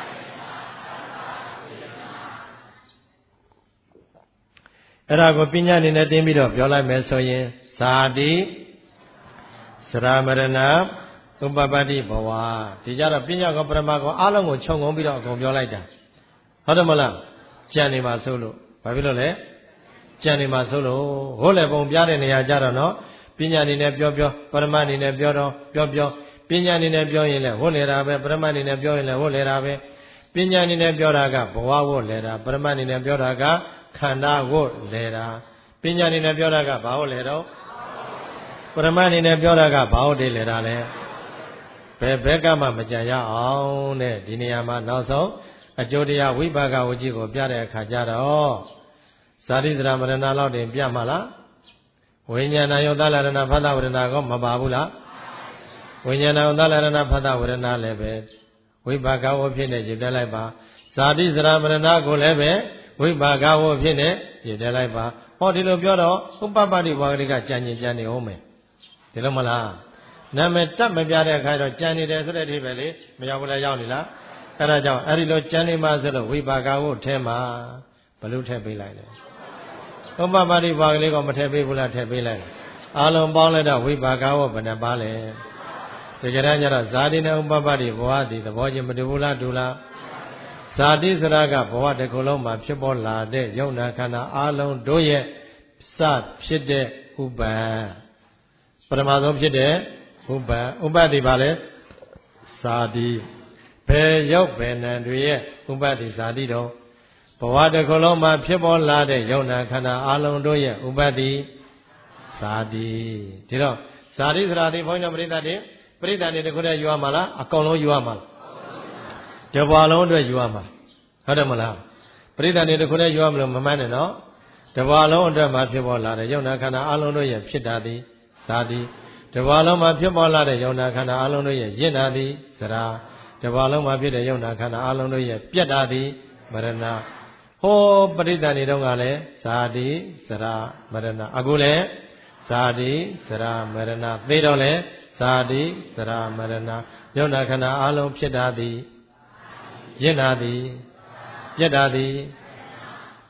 အဲ့ဒါကိုပညာအနေနဲ့တင်းပြီးတော့ပြောလိုက်မယ်ဆိုရင်ဇာတိသရမရဏဥပပတ္တိဘဝဒီကြတော့ပညာကောပရမကောအားလုံးကိုခြုံငုံပြီးတော့အကုန်ပြောလိုက်တာဟုတ်တယ်မလားကြံနေမှာဆိုလို့ဘာဖြစ်လို့လဲကြံနေမှာဆိုလို့ဟိုလည်းပုံပြတဲ့နေရာကြတော့နော်ပညာအနေနဲ့ပြောပြောပရမအနေနဲ့ပြောတော့ပြောပြောပညာအနေနဲ့ပြောရင်လည်းဟိုလေတာပဲပရမအနေနဲ့ပြောရင်လည်းဟိုလေတာပဲပညာအနေနဲ့ပြောတာကဘဝဝတ်လေတာပရမအနေနဲ့ပြောတာကခန္ဓာဝတ်လေတာပညာအနေနဲ့ပြောတာကဘာဝတ်လေတော့ပရမအနေနဲ့ပြောတာကဘာဝတ်လေတာလဲဘယ်ဘက်ကမှမကြံရအောင်တဲ့ဒီနေရာမှာနောက်ဆုံးအကျိုးတရားဝိပါကဝကြီးကိုပြတဲ့အခါကျတော့ဇာတိသရမရဏလောက်တင်ပြမှာလားဝိညာဏယုတ်တလရဏဖသဝရဏကောမပါဘူးလားဝိညာဏယုတ်တလရဏဖသဝရဏလည်းပဲဝိပါကဝဖြစ်နေကြည့်လိုက်ပါဇာတိသရမရဏကိုလည်းပဲဝိပါကဝဖြစ်နေကြည့်လိုက်ပါဟောဒီလိုပြောတော့ဥပပတ္တိဝါဂရိကကြံကျင်ကြံနေအောင်မယ်ဒီလိုမလားနာမည်တက်မပြတဲ့အခါတော့ကြံနေတယ်ဆိုတဲ့အဓိပ္ပာယ်လေးမရောက်ဘူးလားရောက်နေလားအဲ့ဒါကြောင့်အဲ့ဒီလိုကြံနေမှဆိုလို့ဝိပါကဝထဲမှာဘလို့ထည့်ပေးလိုက်လဲဥပပတ္တိဝါဂရိကမထည့်ပေးဘူးလားထည့်ပေးလိုက်အားလုံးပေါင်းလိုက်တော့ဝိပါကဝဘယ်နှပါလဲဒီကြတဲ့ကျတော့ဇာတိနဲ့ဥပပတ္တိဘဝဒီသဘောချင်းမတူဘူးလားတူလားဇာတိဆိုတာကဘဝတစ်ခုလုံးမှာဖြစ်ပေါ်လာတဲ့ယုံနာခန္ဓာအားလုံးတို့ရဲ့စဖြစ်တဲ့ဥပ္ပံပထမဆုံးဖြစ်တဲ့ဥပ္ပံဥပ္ပတ္တိပါလဲဇာတိဘယ်ရောက်ဘယ်နံတွေရဲ့ဥပ္ပတ္တိဇာတိတော့ဘဝတစ်ခုလုံးမှာဖြစ်ပေါ်လာတဲ့ယုံနာခန္ဓာအားလုံးတို့ရဲ့ဥပ္ပတ္တိဇာတိဒီတော့ဇာတိသရာတိဘုန်းကြီးတို့ပရိသတ်တွေပရိသတ်တွေတခုတည်းယူရမှာလားအကုန်လုံးယူရမှာလားတဘွာလုံးအတွက်ယူရမှာဟုတ်တယ်မလားပရိသတ်တွေတခုတည်းယူရမလို့မမှန်းနဲ့နော်တဘွာလုံးအတွက်မှာဖြစ်ပေါ်လာတဲ့ယုံနာခန္ဓာအားလုံးတို့ရဲ့ဖြစ်တာသည်ဇာတိတဘွာလုံးမှာဖြစ်ပေါ်လာတဲ့ယုံနာခန္ဓာအားလုံးတို့ရဲ့ရင့်တာသည်သရာတဘွာလုံးမှာဖြစ်တဲ့ယုံနာခန္ဓာအားလုံးတို့ရဲ့ပြတ်တာသည်မရဏဟောပရိသတ်တွေတုန်းကလည်းဇာတိသရာမရဏအခုလည်းဇာတိသရာမရဏသိတော့လည်းဇာတိသရာမရဏယုံနာခန္ဓာအားလုံးဖြစ်တာသည်ရင့်တာသည်ပြတ်တာသည်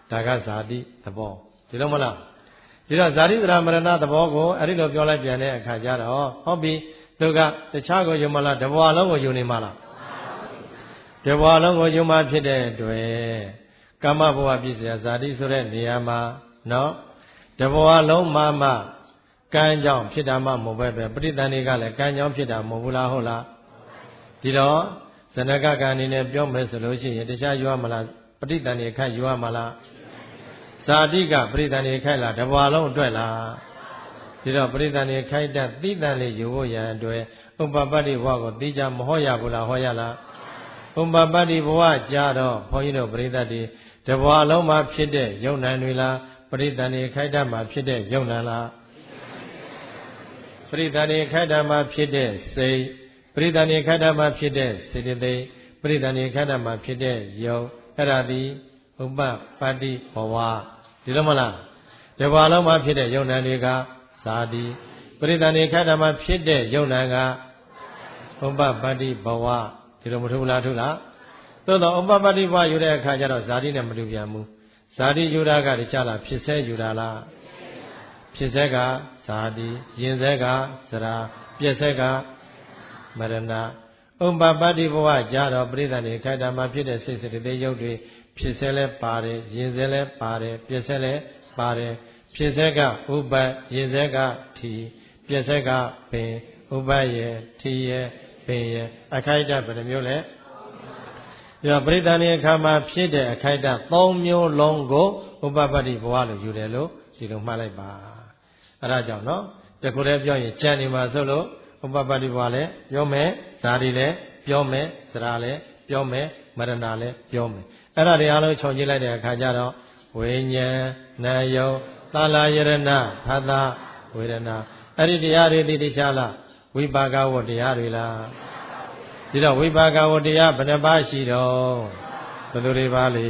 ဒါကဇာတိသဘောဒီလိုမလားဒီတော့ဇာတိသရမရဏသဘောကိုအဲ့ဒီလိုပြောလိုက်ပြန်တဲ့အခါကျတော့ဟုတ်ပြီသူကတခြားကိုယူမလားတဘွားလုံးကိုယူနေမလားတဘွားလုံးကိုယူမှဖြစ်တဲ့အတွက်ကာမဘဝပြည့်စရာဇာတိဆိုတဲ့နေရာမှာနော်တဘွားလုံးမှမှကံကြောင့်ဖြစ်တာမှမဟုတ်ပဲပဋိသန္ဓေကလည်းကံကြောင့်ဖြစ်တာမဟုတ်ဘူးလားဟုတ်လားဒီတော့ဇနကကံအနေနဲ့ပြောမယ်ဆိုလို့ရှိရင်တခြားယူရမလားပဋိသန္ဓေခိုက်ယူရမလားဇာတိကပဋိသန္ဓေခိုက်လားတဘွားလုံးအတွက်လားဒီတော့ပဋိသန္ဓေခိုက်တဲ့သိတန်လေးယူဖို့ရန်အတွက်ဥပပတ္တိဘဝကိုသိကြမဟောရဘူးလားဟောရလားဥပပတ္တိဘဝကြတော့ဘုန်းကြီးတို့ပရိသတ်တွေတဘွားလုံးမှာဖြစ်တဲ့ယုံနံတွေလားပဋိသန္ဓေခိုက်တာမှာဖြစ်တဲ့ယုံနံလားပရိသန္ဓေခိုက်တာမှာဖြစ်တဲ့စိတ်ပရိသန္ဓေခိုက်တာမှာဖြစ်တဲ့စေတသိက်ပရိသန္ဓေခိုက်တာမှာဖြစ်တဲ့ယုံအဲ့ဒါဒီဥပပတ္တိဘဝဒီလိုမလားတဘွားလုံးမှာဖြစ်တဲ့ယုံနံတွေကဇာတိပရိသန္ဓေခိုက်တာမှာဖြစ်တဲ့ယုံနံကဥပပတ္တိဘဝဒီလိုမထူလားထူလားသို့တော့ဥပပတ္တိဘဝယူတဲ့အခါကျတော့ဇာတိနဲ့မတူပြန်ဘူးဇာတိယူတာကတခြားလားဖြစ်ဆဲယူတာလားဖြစ်ဆဲကဇာတိရင်ဆဲကသရာပြည့်ဆဲကမရဏဥပပတ္တိဘဝကြတော့ပရိသန္ဓေခိုက်တာမှာဖြစ်တဲ့စိတ်စိတ်သေးရုပ်တွေဖြစ်ဆဲလဲပါတယ်ရင်ဆဲလဲပါတယ်ပြည့်ဆဲလဲပါတယ်ဖြစ်ဆဲကဥပရင်ဆဲကထီပြည့်ဆဲကပင်ဥပရဲ့ထီရဲ့ပင်ရဲ့အခိုက်အတန့်ဘယ်နှမျိုးလဲဒီတော့ပရိသန္ဓေအခါမှာဖြစ်တဲ့အခိုက်အတန့်သုံးမျိုးလုံးကိုဥပပတ္တိဘဝလို့ယူတယ်လို့ဒီလိုမှတ်လိုက်ပါအဲ့ဒါကြောင့်နော်တခုတည်းပြောရင်ကြံနေမှာဆိုလို့ဥပပတ္တိဘဝလည်းပြောမယ်ဇာတိလည်းပြောမယ်သရာလည်းပြောမယ်မရဏလည်းပြောမယ်အဲ့ဒါတွေအားလုံးခြုံကြည့်လိုက်တဲ့အခါကျတော့ဝိညာဉ်နာယုသာလယရဏဖသဝေဒနာအဲ့ဒီတရားတွေဒီတခြားလားဝိပါကဝတ္တရားတွေလားဒီတော့ဝိပါကဝတ္တရားဘယ်နှပါးရှိတော့ဘယ်လိုတွေပါလဲ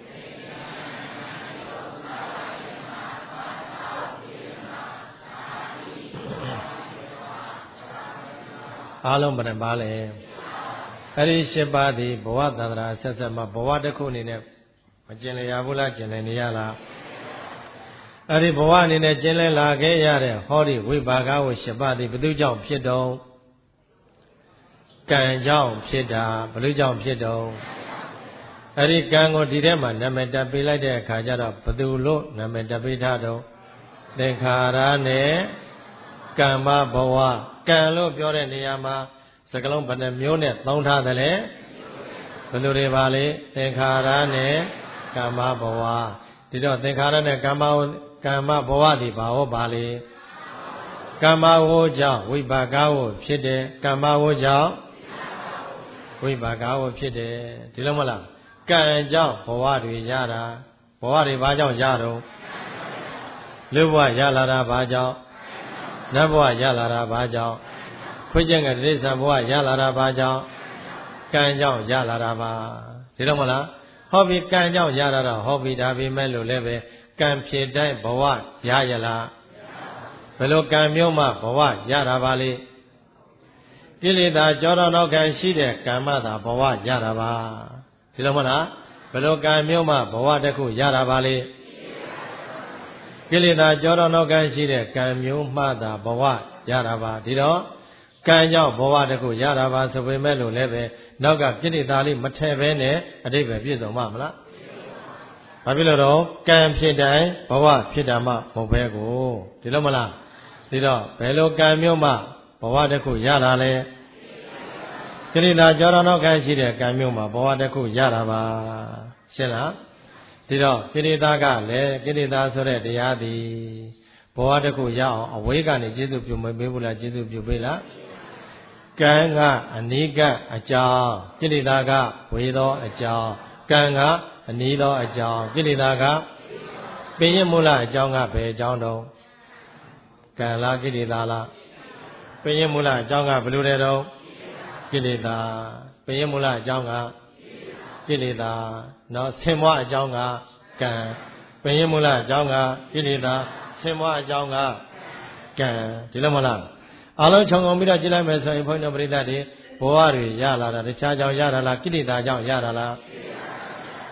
အားလုံးဘယ်နှပါးလဲအဲ့ဒီရှစ်ပါးဒီဘဝသန္တရာဆက်ဆက်မှာဘဝတစ်ခုအနေနဲ့မကျင်လည်ရဘူးလားကျင်လည်နေရလားအဲ့ဒီဘဝအနေနဲ့ကျင်လည်လာခဲ့ရတဲ့ဟောဒီဝိပါကဝရှစ်ပါးဒီဘယ်သူကြောင့်ဖြစ်တော့ကံကြောင့်ဖြစ်တာဘယ်လိုကြောင့်ဖြစ်တော့အဲ့ဒီကံကိုဒီထဲမှာနာမည်တပ်ပေးလိုက်တဲ့အခါကျတော့ဘယ်သူလို့နာမည်တပ်ပေးထားတော့သင်္ခါရနဲ့ကမ္မဘဝကံလို့ပြောတဲ့နေရာမှာစကလုံးဘယ်နှမျိုးနဲ့သုံးထားတယ်လဲဘယ်လိုတွေပါလဲသင်္ခါရနဲ့ကမ္မဘဝဒီတော့သင်္ခါရနဲ့ကမ္မကမ္မဘဝဒီဘာဟောပါလဲကမ္မဝေါကြောင့်ဝိပါကဝေါဖြစ်တယ်ကမ္မဝေါကြောင့်ဝိပါကဝေါဖြစ်တယ်ဒီလိုမလားကံကြောင့်ဘဝတွေရတာဘဝတွေဘာကြောင့်ရတော့လူဘဝရလာတာဘာကြောင့်နတ်ဘဝရလာတာဘာကြောင့်ခွေးကျင်ကတိရစ္ဆာန်ဘဝရလာတာဘာကြောင့်ကံကြောင့်ရလာတာပါဒီလိုမလားဟောပြီကံကြောင့်ရလာတော့ဟောပြီဒါပေမဲ့လို့လည်းပဲကံဖြစ်တိုင်းဘဝရရလားဘယ်လိုကံမျိုးမှဘဝရတာပါလေကိလေသာကြောတော်နောက်ကံရှိတဲ့ကံမှသာဘဝရတာပါဒီလိုမလားဘယ်လိုကံမျိုးမှဘဝတစ်ခုရတာပါလေကိလေသာကြောတော်နောက်ကံရှိတဲ့ကံမျိုးမှသာဘဝရတာပါဒီတော့ကံကြောင့်ဘဝတစ်ခုရတာပါဆိုပေမဲ့လို့လည်းပဲနောက်ကကိလေသာလေးမထည့်ဘဲနဲ့အတိတ်ပဲပြည့်စုံမှာမလားဘာဖြစ်လို့တော့ကံဖြစ်တိုင်းဘဝဖြစ်တာမှမဟုတ်ပဲကိုဒီလိုမလားဒီတော့ဘယ်လိုကံမျိုးမှဘဝတစ်ခုရတာလဲကိလေသာကြောတော်နောက်ကံရှိတဲ့ကံမျိုးမှဘဝတစ်ခုရတာပါရှင်းလားဒီတော့ကိလေသာကလည်းကိလေသာဆိုတဲ့တရားသည်ဘဝတစ်ခုရအောင်အဝေးကနေကျေစုပြုမပေးဘူးလားကျေစုပြုပေးလားကံကအနိကအကြောင်းကိလေသာကဝေသောအကြောင်းကံကအနိသောအကြောင်းကိလေသာကပင်ရမူလအကြောင်းကဘယ်အကြောင်းတော့ကံလားကိလေသာလားပင်ရမူလအကြောင်းကဘယ်လိုလဲတော့ကိလေသာပင်ရမူလအကြောင်းကကိလေသာနော်ဆင်မွားအကြောင်းကကံပင်ရမူလအကြောင်းကကိလေသာဆင်မွားအကြောင်းကကံဒီလိုမလားအလုံးခြုံငုံပြီးတော့ကြည့်လိုက်မယ်ဆိုရင်ဘုန်းကြီးတို့ပရိသတ်တွေဘဝတွေရလာတာတခြားကြောင့်ရတာလားကိလေသာကြောင့်ရတာလား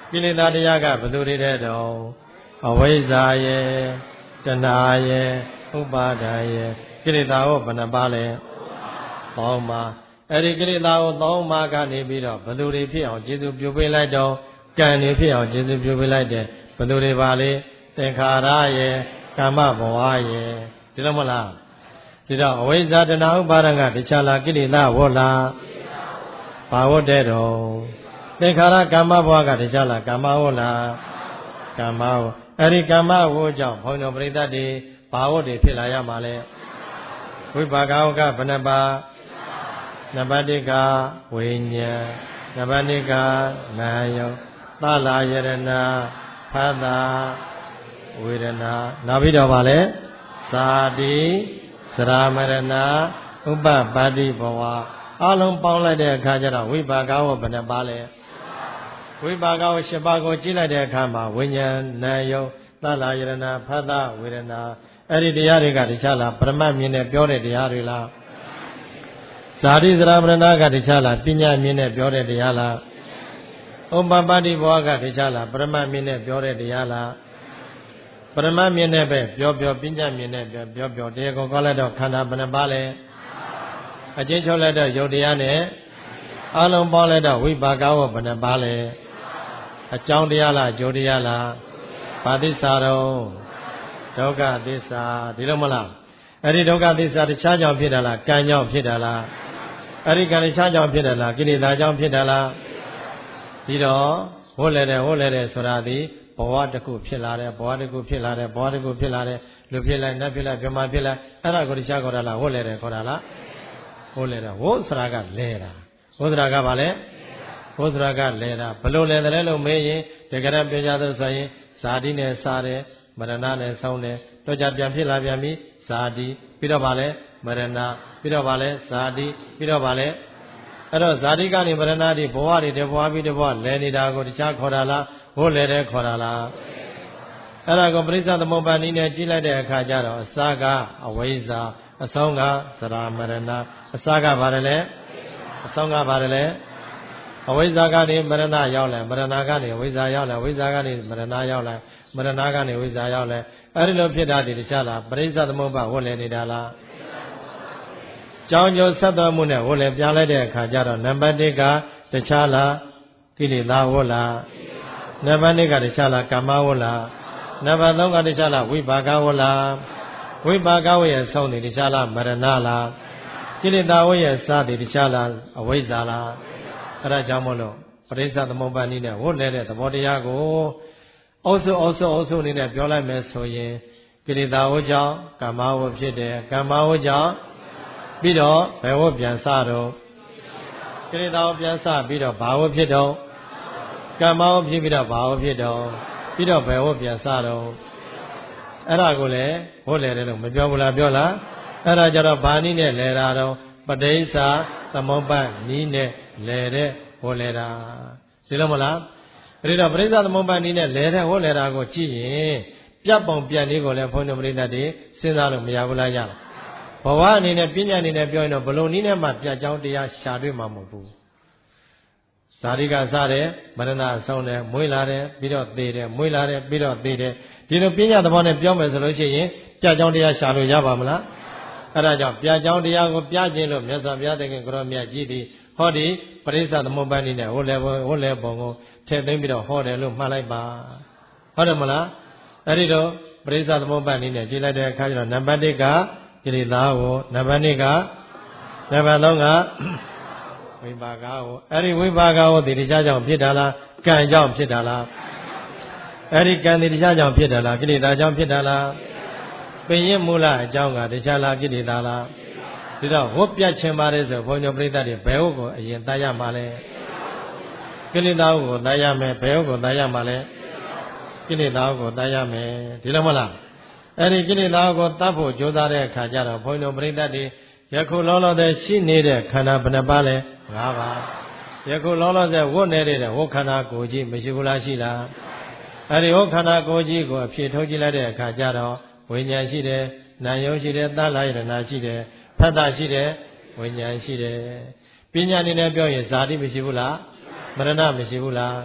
ကိလေသာတရားကဘယ်သူတွေတဲ့တော့အဝိဇ္ဇာရဲ့တဏှာရဲ့ဥပါဒာရဲ့ကိလေသာကိုဘယ်နှပါလဲသုံးပါးအဲ့ဒီကိလေသာကိုသုံးပါးကနေပြီးတော့ဘယ်သူတွေဖြစ်အောင်ကျေစုပြုပေးလိုက်တော့ကံတွေဖြစ်အောင်ကျေစုပြုပေးလိုက်တယ်ဘယ်သူတွေပါလဲသင်္ခါရရဲ့ကာမဘဝရဲ့ဒီလိုမလားဒီတော့အဝိဇ္ဇာတဏှာဥပါဒံကတခြားလားကိလေသာဝတ်လားဘာဝတ်တဲ့တော့သင်္ခါရကာမဘဝကတခြားလားကာမဝတ်လားကာမဝတ်အဲ့ဒီကာမဝတ်ကြောင့်ဘုန်းတော်ပရိသတ်တွေဘာဝတ်တွေဖြစ်လာရမှာလဲဝိပါကဝကဘယ်နှပါနံပါတ်တစ်ကဝိညာဉ်နံပါတ်နှစ်ကနာယုသလာယရဏဖသဝေဒနာနောက်ပြီးတော့ဗာလဲသာတိသရမရဏဥပပါတိဘဝအလုံးပေါင်းလိုက်တဲ့အခါကျတော့ဝိပါကဝဘယ်နှပါလဲဝိပါကဝ၈ပါးကိုကြည့်လိုက်တဲ့အခါမှာဝိညာဉ်နာယုသလာယရဏဖသဝေဒနာအဲ့ဒီတရားတွေကတခြားလားပရမတ်မြင်နဲ့ပြောတဲ့တရားတွေလားဇာတိသရမရဏကတခြားလားပညာမြင်နဲ့ပြောတဲ့တရားလားဥပပါတိဘဝကတခြားလားပရမတ်မြင်နဲ့ပြောတဲ့တရားလားပရမတ်မြင်နဲ့ပဲပြောပြောပညာမြင်နဲ့ပြောပြောပြောတရားကိုကောက်လိုက်တော့ခန္ဓာဘယ်နှပါလဲအကျဉ်းချုပ်လိုက်တော့ယုတ်တရားနဲ့အလုံးပေါင်းလိုက်တော့ဝိပါကဝဘယ်နှပါလဲအကြောင်းတရားလားယုတ်တရားလားဘာသစ္စာတော့ဒုက္ခသစ္စာဒီလိုမလားအဲ့ဒီဒုက္ခသစ္စာတခြားကြောင့်ဖြစ်တာလားကံကြောင့်ဖြစ်တာလားအဲ့ဒီကံတခြားကြောင့်ဖြစ်တာလားကိလေသာကြောင့်ဖြစ်တာလားဒီတော့ဟိုလဲတယ်ဟိုလဲတယ်ဆိုတာဒီဘဝတစ်ခုဖြစ်လာတယ်ဘဝတစ်ခုဖြစ်လာတယ်ဘဝတစ်ခုဖြစ်လာတယ်လူဖြစ်လိုက်နတ်ဖြစ်လိုက်ပြမဖြစ်လိုက်အဲ့ဒါကိုတခြားခေါ်တာလားဟိုလဲတယ်ခေါ်တာလားဟိုလဲတယ်ဟိုဆိုတာကလဲတာဟိုဆိုတာကဘာလဲဟိုဆိုတာကလဲတာဘလို့လဲတယ်လို့မေးရင်တကယ်တော့ပြောကြသလိုဆိုရင်ဇာတိနဲ့စားတယ်မရဏနဲ့ဆုံးတယ်တော့ကြပြန်ဖြစ်လာပြန်ပြီဇာတိပြီးတော့ဗာလဲမရဏပြီးတော့ဗာလဲဇာတိပြီးတော့ဗာလဲအဲ့တော့ဇာတိကနေမရဏတိဘဝတွေတဘဝပြီးတဘဝလဲနေတာကိုတခြားခေါ်တာလားဟိုလဲတယ်ခေါ်တာလားအဲ့ဒါကိုပရိစ္ဆသမုပ္ပါဒ်နည်းနဲ့ကြည့်လိုက်တဲ့အခါကျတော့အစကအဝိဇ္ဇာအဆုံးကသရမရဏအစကဘာလဲအဆုံးကဘာလဲအဝိဇ္ဇာကနေမရဏရောက်လာမရဏကနေဝိဇ္ဇာရောက်လာဝိဇ္ဇာကနေမရဏရောက်လာမရဏကနေဝိဇ္ဇာရောက်လာအဲ့ဒီလိုဖြစ်တာဒီတခြားလားပရိစ္ဆသမုပ္ပါဒ်ဝတ်လဲနေတာလားကြောင်းကျိုးဆက်သွယ်မှုနဲ့ဝတ်လဲပြလိုက်တဲ့အခါကျတော့နံပါတ်တစ်ကတခြားလားကိလေသာဝတ်လားနံပါတ်နှစ်ကတခြားလားကာမဝတ်လားနံပါတ်သုံးကတခြားလားဝိပါကဝတ်လားဝိပါကဝတ်ရဲ့ဆုံးတယ်တခြားလားမရဏလားကိလေသာဝတ်ရဲ့စသည်တခြားလားအဝိဇ္ဇာလားအဲ့ဒါကြောင့်မို့လို့ပရိစ္ဆသမုပ္ပါဒ်နည်းနဲ့ဝတ်လဲတဲ့သဘောတရားကိုအုပ်စုအုပ်စုအုပ်စုအနေနဲ့ပြောလိုက်မယ်ဆိုရင်ကိလေသာဝတ်ကြောင့်ကာမဝတ်ဖြစ်တယ်ကာမဝတ်ကြောင့်ပြီးတော့ဘယ်ဝတ်ပြန်စတော့ကိလေသာဝတ်ပြန်စပြီးတော့ဘာဝတ်ဖြစ်တော့ကာမဝတ်ဖြစ်ပြီးတော့ဘာဝတ်ဖြစ်တော့ပြီးတော့ဘယ်ဝတ်ပြန်စတော့အဲ့ဒါကိုလည်းဝတ်လဲတယ်လို့မပြောဘူးလားပြောလားအဲ့ဒါကြတော့ဘာနည်းနဲ့လဲတာတော့ပဋိစ္စသမုပ္ပါဒ်နည်းနဲ့လဲတဲ့ဝတ်လဲတာဒီလိုမလားအဲ့ဒီတော့ပရိစ္ဆသမုပ္ပါဒ်နည်းနဲ့လဲတဲ့ဝတ်လဲတာကိုကြည့်ရင်ပြတ်ပုံပြတ်နည်းကိုလည်းဘုန်းတော်ပရိသတ်တွေစဉ်းစားလို့မရဘူးလားရလားဘဝအနေနဲ့ပညာအနေနဲ့ပြောရင်တော့ဘလို့နည်းနဲ့မှပြတ်ကြောင်းတရားရှာတွေ့မှာမဟုတ်ဘူးဇာတိကစားတယ်မရဏဆုံးတယ်မွေးလာတယ်ပြီးတော့သေတယ်မွေးလာတယ်ပြီးတော့သေတယ်ဒီလိုပညာသဘောနဲ့ပြောမယ်ဆိုလို့ရှိရင်ပြတ်ကြောင်းတရားရှာလို့ရပါမလားအဲ့ဒါကြောင့်ပြတ်ကြောင်းတရားကိုပြခြင်းလို့မြတ်စွာဘုရားသခင်ကိုရောမြတ်ကြီးသည်ဟောဒီပရိစ္ဆသမုပ္ပါဒ်နည်းနဲ့ဟိုလေဟိုလေပုံကိုထည့်သိမ်းပြီးတော့ဟောတယ်လို့မှတ်လိုက်ပါဟုတ်တယ်မလားအဲ့ဒီတော့ပရိစ္ဆသမုပ္ပါဒ်နည်းနဲ့ကြည့်လိုက်တဲ့အခါကျတော့နံပါတ်တစ်ကကိလေသာကိုနံပါတ်နှစ်ကနံပါတ်သုံးကဝိပါကကိုအဲ့ဒီဝိပါကကိုဒီတရားကြောင့်ဖြစ်တာလားကံကြောင့်ဖြစ်တာလားအဲ့ဒီကံဒီတရားကြောင့်ဖြစ်တာလားကိလေသာကြောင့်ဖြစ်တာလားပင်ရင်မူလအကြောင်းကတရားလားကိလေသာလားဒီတော့ဝတ်ပြတ်ခြင်းပါတယ်ဆိုဘုန်းကြီးပရိသတ်တွေဘယ်ဟုတ်ကိုအရင်တတ်ရမှာလဲကိလေသာကိုတတ်ရမယ်ဘယ်ဟုတ်ကိုတတ်ရမှာလဲကိလေသာကိုတတ်ရမယ်ဒီလိုမလားအဲ့ဒီကိလေသာကိုတတ်ဖို့ကြိုးစားတဲ့အခါကျတော့ဘုန်းကြီးပရိသတ်တွေယခုလောလောဆယ်ရှိနေတဲ့ခန္ဓာဘယ်နှပါလဲ၅ပါးယခုလောလောဆယ်ဝတ်နေတဲ့ဝတ်ခန္ဓာကိုယ်ကြီးမရှိဘူးလားရှိလားအဲ့ဒီဝတ်ခန္ဓာကိုယ်ကြီးကိုအဖြစ်ထုတ်ကြည့်လိုက်တဲ့အခါကျတော့ဝိညာဉ်ရှိတယ်နာယုံရှိတယ်သလယရဏရှိတယ်ဖတ်တာရှိတယ်ဝိညာဉ်ရှိတယ်ပညာအနေနဲ့ပြောရင်ဇာတိမရှိဘူးလားမရဏမရှိဘူးလားဇ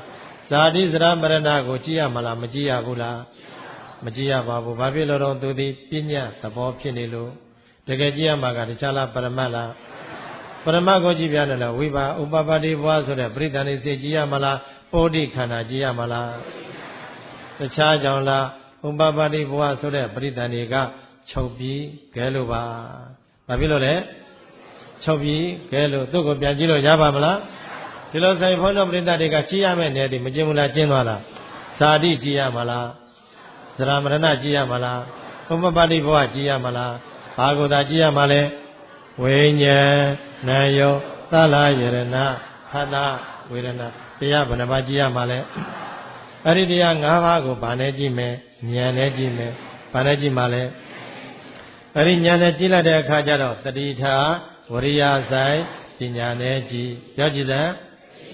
ဇာတိစရမရဏကိုကြည့်ရမလားမကြည့်ရဘူးလားမကြည့်ရပါဘူးဘာဖြစ်လို့တော့သူသည်ပညာသဘောဖြစ်နေလို့တကယ်ကြည့်ရမှာကတခြားလားပရမတ်လားပရမတ်ကိုကြည့်ပြတယ်လားဝိပါဥပပါတိဘဝဆိုတဲ့ပရိသန္တိစေကြည့်ရမလားပောဓိခန္ဓာကြည့်ရမလားတခြားကြောင့်လားဥပပါတိဘဝဆိုတဲ့ပရိသန္တိကချုပ်ပြီးခဲလို့ပါဘာဖြစ်လို့လဲချုပ်ပြီးခဲလို့သူ့ကိုပြန်ကြည့်လို့ရပါမလားဒီလိုဆိုင်ဘုန်းတော်ပရိသတ်တွေကကြည့်ရမယ်နဲ့ဒီမကျင်ဘူးလားကျင်းသွားလားဇာတိကြည့်ရမလားဇရာမရဏကြည့်ရမလားဥပပါတိဘဝကြည့်ရမလားဘာကိုသာကြည့်ရမှာလဲဝိညာဉ်နာယောသလာယရဏခန္ဓာဝေဒနာတရားဘယ်နှပါးကြည့်ရမှာလဲအဲ့ဒီတရား၅ပါးကိုဗာနဲ့ကြည့်မယ်ဉာဏ်နဲ့ကြည့်မယ်ဗာနဲ့ကြည့်မှာလဲအဲ့ဒီဉာဏ်နဲ့ကြည့်လိုက်တဲ့အခါကျတော့တတိထာဝရိယဆိုင်ပညာနဲ့ကြည့်ပြောကြည့်စမ်း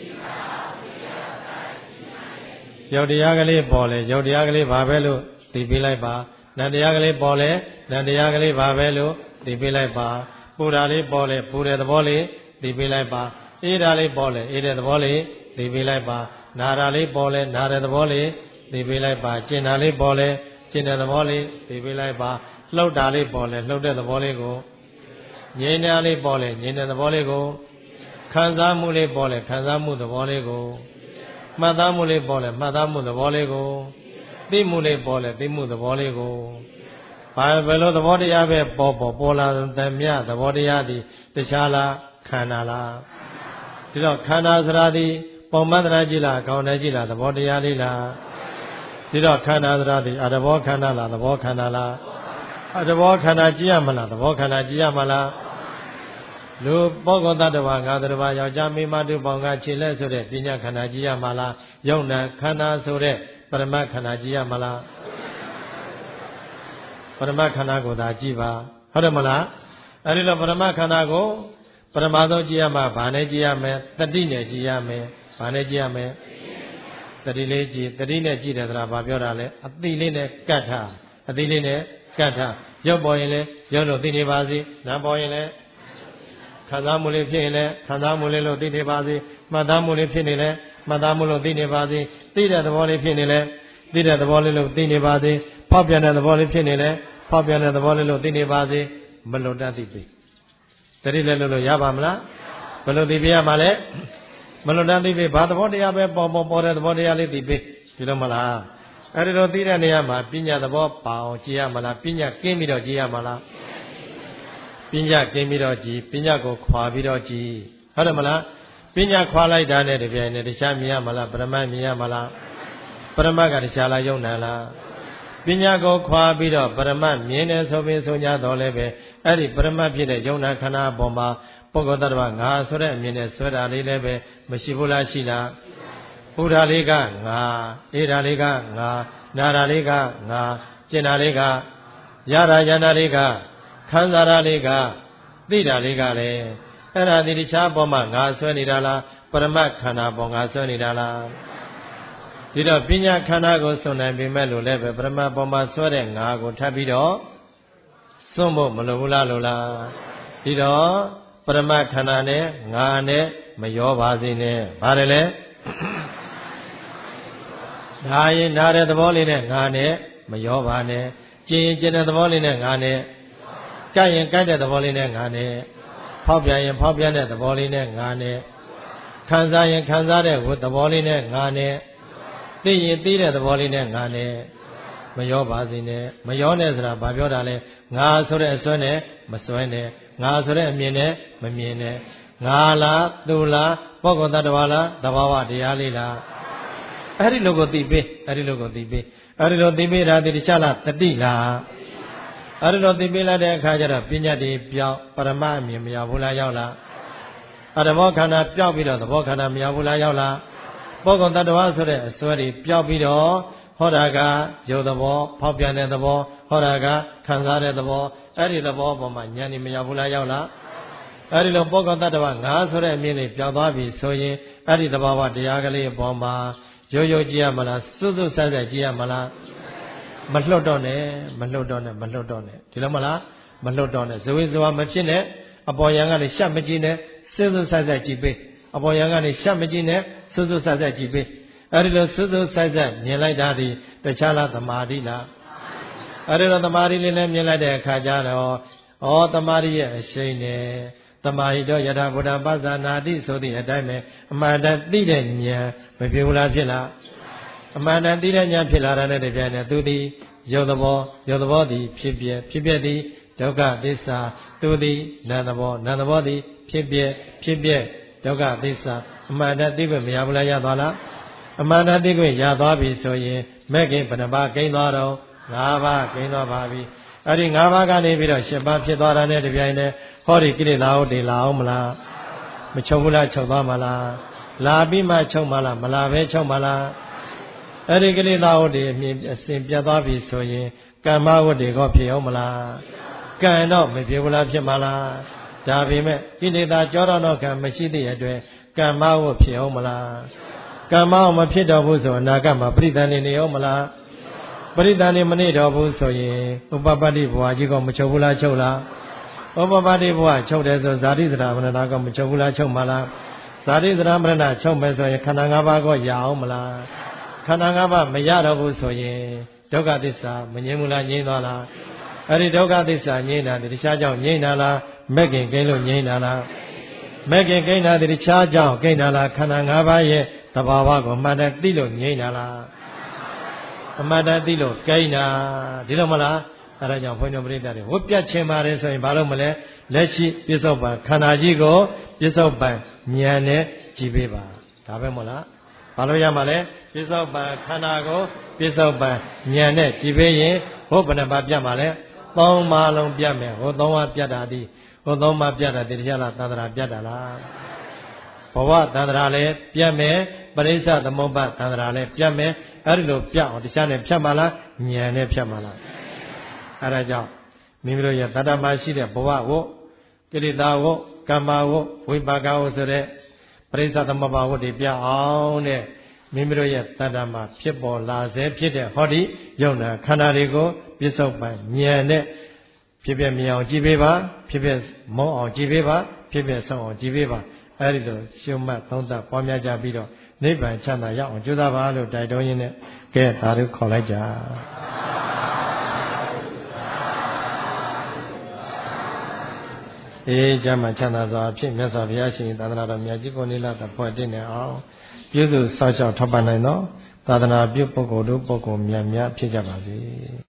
ရုပ်တရားကလေးပေါ်လေရုပ်တရားကလေးဘာပဲလို့သိပေးလိုက်ပါနံတရားကလေးပေါ်လေနံတရားကလေးဘာပဲလို့သိပေးလိုက်ပါပူဓာလေးပေါ်လေပူတဲ့သဘောလေးသိပေးလိုက်ပါအေးဓာလေးပေါ်လေအေးတဲ့သဘောလေးသိပေးလိုက်ပါနာဓာလေးပေါ်လေနာတဲ့သဘောလေးသိပေးလိုက်ပါကျင်ဓာလေးပေါ်လေကျင်တဲ့သဘောလေးသိပေးလိုက်ပါလှုပ်ဓာလေးပေါ်လေလှုပ်တဲ့သဘောလေးကိုငြိမ်းဓာလေးပေါ်လေငြိမ်းတဲ့သဘောလေးကိုခံစားမှုလေးပေါ်လေခံစားမှုသဘောလေးကိုမှတ်သားမှုလေးပေါ်လေမှတ်သားမှုသဘောလေးကိုသိမှုလေးပေါ်လေသိမှုသဘောလေးကိုဘာဘယ်လိုသဘောတရားပဲပေါ်ပေါ်ပေါ်လာတဲ့မြတ်သဘောတရားသည်တခြားလားခန္ဓာလားဒီတော့ခန္ဓာစရာသည်ပုံမှန်တရားကြည့်လားကောင်းတယ်ကြည့်လားသဘောတရားလေးလားဒီတော့ခန္ဓာစရာသည်အတဘောခန္ဓာလားသဘောခန္ဓာလားအတဘောခန္ဓာကြည့်ရမလားသဘောခန္ဓာကြည့်ရမလားလူပုဂ္ဂိုလ်တ attva ငါတ attva ယောက်ျားမိန်းမတို့ပေါင်းကခြေလက်ဆိုတဲ့ပညာခန္ဓာကြည့်ရမှာလားယုံနာခန္ဓာဆိုတဲ့ပရမတ်ခန္ဓာကြည့်ရမှာလားပရမတ်ခန္ဓာကိုသာကြည့်ပါဟုတ်တယ်မလားအဲဒီလိုပရမတ်ခန္ဓာကိုပရမတ်ဆုံးကြည့်ရမှာဗာနဲ့ကြည့်ရမယ်တတိနဲ့ကြည့်ရမယ်ဗာနဲ့ကြည့်ရမယ်တတိလေးကြည့်တတိနဲ့ကြည့်တယ်ဆိုတာဘာပြောတာလဲအတိလေးနဲ့ကတ်ထားအတိလေးနဲ့ကတ်ထားရုပ်ပေါ်ရင်လည်းရုပ်လို့သိနေပါစေနာမ်ပေါ်ရင်လည်းခံစားမှုလေးဖြစ်ရင်လည်းခံစားမှုလေးလို့သိနေပါစေမှတ်သားမှုလေးဖြစ်နေလဲမှတ်သားမှုလို့သိနေပါစေသိတဲ့သဘောလေးဖြစ်နေလဲသိတဲ့သဘောလေးလို့သိနေပါစေဖောက်ပြန်တဲ့သဘောလေးဖြစ်နေလဲဖောက်ပြန်တဲ့သဘောလေးလို့သိနေပါစေမလွတ်တတ်သိပြီတတိလည်းလို့ရပါမလားဘယ်လိုသိပြရမှာလဲမလွတ်တတ်သိပြီဘာသဘောတရားပဲပေါ်ပေါ်ပေါ်တဲ့သဘောတရားလေးသိပြီဒီလိုမလားအဲဒီလိုသိတဲ့နေရာမှာပညာသဘောပါအောင်ကြည်ရမလားပညာကင်းပြီးတော့ကြည်ရမလားပညာကင်းပြီးတော့ကြည်ပညာကိုခွာပြီးတော့ကြည်ဟုတ်တယ်မလားပညာခွာလိုက်တာနဲ့တပြိုင်နက်တခြားမြင်ရမလားပရမတ်မြင်ရမလားပရမတ်ကတခြားလားယုံနာလားပညာကိုခွာပြီးတော့ပရမတ်မြင်တယ်ဆိုပြီးဆိုကြတော့လည်းပဲအဲ့ဒီပရမတ်ဖြစ်တဲ့ယုံနာခန္ဓာအပေါ်မှာပုဂ္ဂိုလ်တ attva ငါဆိုတဲ့အမြင်နဲ့ဆွဲတာလေးလည်းပဲမရှိဘူးလားရှိလားပူဓာလေးကငါအေဓာလေးကငါနာဓာလေးကငါကျင်ဓာလေးကရတာယန္တာလေးကခံစားတာလေးကသိတာလေးကလည်းအဲ့ဒါဒီတခြားပေါ်မှာငါဆွဲနေတာလားပရမတ်ခန္ဓာပေါ်ငါဆွဲနေတာလားဒီတော့ပညာခန္ဓာကိုစွန့်နိုင်ပေမဲ့လို့လည်းပဲပရမတ်ပေါ်မှာဆွဲတဲ့ငါကိုထပ်ပြီးတော့စွန့်ဖို့မလိုဘူးလားလို့လားဒီတော့ပရမတ်ခန္ဓာနဲ့ငါနဲ့မရောပါစေနဲ့ဘာတယ်လဲဒါရင်နားတဲ့သဘောလေးနဲ့ငါနဲ့မရောပါနဲ့ကျင်ရင်ကျင်တဲ့သဘောလေးနဲ့ငါနဲ့ကြိုက်ရင်ကြိုက်တဲ့သဘောလေးနဲ့ငါနဲ့ဖောက်ပြန်ရင်ဖောက်ပြန်တဲ့သဘောလေးနဲ့ငါနဲ့ခံစားရင်ခံစားတဲ့သဘောလေးနဲ့ငါနဲ့သိရင်သိတဲ့သဘောလေးနဲ့ငါနဲ့မရောပါစေနဲ့မရောနဲ့ဆိုတာဘာပြောတာလဲငါဆိုတဲ့အစွဲနဲ့မစွဲနဲ့ငါဆိုတဲ့အမြင်နဲ့မမြင်နဲ့ငါလားသူလားပုဂ္ဂိုလ်တ attva လားသဘာဝတရားလေးလားအဲ့ဒီလိုကိုသိပေးအဲ့ဒီလိုကိုသိပေးအဲ့ဒီလိုသိပေးတာဒီတခြားလားတတိလားအဲ့ဒီလိုသိပေးလိုက်တဲ့အခါကျတော့ပညာတည်ပြောင်းပရမအမြင်မရောက်ဘူးလားရောက်လားအတဘောခန္ဓာပြောက်ပြီးတော့သဘောခန္ဓာမရောက်ဘူးလားရောက်လားပုဂ္ဂိုလ်တ attva ဆိုတဲ့အစွဲတွေပြောက်ပြီးတော့ဟောတာကယုတ်သဘောဖောက်ပြန်တဲ့သဘောဟောတာကခံစားတဲ့သဘောအဲ့ဒီသဘောပေါ်မှာဉာဏ်นี่မရောက်ဘူးလားရောက်လားအဲ့ဒီလိုပုဂ္ဂိုလ်တ attva ငါဆိုတဲ့အမြင်လေးပြောက်သွားပြီဆိုရင်အဲ့ဒီသဘာဝတရားကလေးအပေါ်မှာရိုးရိုးကြည့်ရမလားစွတ်စွတ်ဆက်ဆက်ကြည့်ရမလားမလွတ်တော့နဲ့မလွတ်တော့နဲ့မလွတ်တော့နဲ့ဒီလိုမလားမလွတ်တော့နဲ့ဇဝေဇဝမဖြစ်နဲ့အပေါ်ယံကနေရှက်မကြည့်နဲ့စွတ်စွတ်ဆက်ဆက်ကြည့်ပေးအပေါ်ယံကနေရှက်မကြည့်နဲ့စွတ်စွတ်ဆက်ဆက်ကြည့်ပေးအဲ့ဒီလိုစွတ်စွတ်ဆိုင်ဆိုင်မြင်လိုက်တာဒီတခြားလားသမာဓိလားအဲ့ဒီတော့သမာဓိလေးနဲ့မြင်လိုက်တဲ့အခါကျတော့ဩသမာဓိရဲ့အရှိန်နဲ့သမာဟိတောယထာဗုဒ္ဓပသနာတိဆိုသည့်အတိုင်းပဲအမှန်တန်သိတဲ့ဉာဏ်မဖြစ်ဘူးလားဖြစ်လားအမှန်တန်သိတဲ့ဉာဏ်ဖြစ်လာတဲ့တပြိုင်နက်သူသည်ရုပ်သဘောရုပ်သဘောသည်ဖြစ်ပြဖြစ်ပြသည်ဒုက္ခသစ္စာသူသည်နာမ်သဘောနာမ်သဘောသည်ဖြစ်ပြဖြစ်ပြဒုက္ခသစ္စာအမှန်တန်သိခွင့်မရဘူးလားရသွားလားအမှန်တန်သိခွင့်ရသွားပြီဆိုရင်မဲ့ခင်ဘယ်နှပါးကိန်းသွားတော့၅ပါးကိန်းသွားပါပြီအဲ့ဒီ၅ပါးကနေပြီးတော့၈ပါးဖြစ်သွားတာနဲ့တပြိုင်နက်ဟောဒီကိလေသာဟုတ်တယ်လာအောင်မလားမချုပ်ဘူးလားချုပ်သွားမလားလာပြီးမှချုပ်မလားမလာပဲချုပ်မလားအဲ့ဒီကိလေသာဟုတ်တယ်အမြင်အစဉ်ပြတ်သွားပြီဆိုရင်ကမ္မဝတ္တေကောဖြစ်အောင်မလားကံတော့မဖြစ်ဘူးလားဖြစ်မလားဒါပေမဲ့ကိလေသာကြောတော့ကံမရှိတဲ့အတွက်ကမ္မဝတ္ဖြစ်အောင်မလားကမ္မဝမဖြစ်တော့ဘူးဆိုအနာဂတ်မှာပရိသန်နေနေအောင်မလားပရိသန်နေမနေတော့ဘူးဆိုရင်ဥပပတ္တိဘဝကြီးကမချုပ်ဘူးလားချုပ်လားဥပပတ္တိဘဝချုပ်တယ်ဆိုဇာတိစရာမရဏကမချုပ်ဘူးလားချုပ်မလားဇာတိစရာမရဏချုပ်မယ်ဆိုရင်ခန္ဓာ၅ပါးကိုရအောင်မလားခန္ဓာ၅ပါးမရတော့ဘူးဆိုရင်ဒုက္ခသစ္စာမငြိမ်းဘူးလားငြိမ်းသွားလားအဲ့ဒီဒုက္ခသစ္စာငြိမ်းတာတခြားကြောင့်ငြိမ်းတာလားမဲ့ခင်ကိန်းလို့ငြိမ်းတာလားမဲ့ခင်ကိန်းတာတခြားကြောင့်ကိန်းတာလားခန္ဓာ၅ပါးရဲ့သဘာဝကိုမှန်တယ်သိလို့ငြိမ်းတာလားအမှန်တန်သိလို့ကိန်းတာဒီလိုမလားအဲဒါကြောင့်ဘုန်းတော်ပရိသတ်တွေဝတ်ပြတ်ခြင်းပါတယ်ဆိုရင်ဘာလို့မလဲလက်ရှိပြစ္ဆုတ်ပံခန္ဓာကြီးကိုပြစ္ဆုတ်ပံဉာဏ်နဲ့ကြည့်ပေးပါဒါပဲမို့လားဘာလို့ရမှာလဲပြစ္ဆုတ်ပံခန္ဓာကိုပြစ္ဆုတ်ပံဉာဏ်နဲ့ကြည့်ပေးရင်ဟောဘယ်နှပါပြတ်မှာလဲသုံးပါလုံးပြတ်မယ်ဟောသုံးပါပြတ်တာဒီဟောသုံးပါပြတ်တာတရားလားသန္တရာပြတ်တာလားဘဝသန္တရာလည်းပြတ်မယ်ပရိစ္ဆသမုပ္ပါသန္တရာလည်းပြတ်မယ်အဲ့ဒီလိုပြတ်အောင်တရားနဲ့ဖြတ်မှာလားဉာဏ်နဲ့ဖြတ်မှာလားအဲဒါကြောင့်မိမိတို့ရဲ့တတ္တမရှိတဲ့ဘဝကိုကိလေသာကိုကမ္မကိုဝိပါကကိုဆိုတဲ့ပရိစ္ဆသမုပ္ပါဝတ္တိပြအောင်တဲ့မိမိတို့ရဲ့တတ္တမဖြစ်ပေါ်လာစေဖြစ်တဲ့ဟောဒီယုံနာခန္ဓာတွေကိုပြစ္ဆုတ်ပံဉာဏ်နဲ့ဖြစ်ဖြစ်မြင်အောင်ကြည့်ပေးပါဖြစ်ဖြစ်မုန်းအောင်ကြည့်ပေးပါဖြစ်ဖြစ်ဆုံးအောင်ကြည့်ပေးပါအဲဒီလိုရှုမှတ်သုံးသပ်ပွားများကြပြီးတော့နိဗ္ဗာန်ချမ်းသာရအောင်ကြိုးစားပါလို့တိုက်တွန်းရင်းနဲ့ကဲဒါတို့ခေါ်လိုက်ကြအေးကျမ်းမှာချမ်းသာစွာဖြစ်မြတ်စွာဘုရားရှင်သာသနာတော်မြတ်ကြီးကိုနိလတဖွဲ့တည်နေအောင်ပြုစုစောင့်ရှောက်ထောက်ပံ့နိုင်သောသာသနာပြုပုဂ္ဂိုလ်တို့ပုဂ္ဂိုလ်များများဖြစ်ကြပါစေ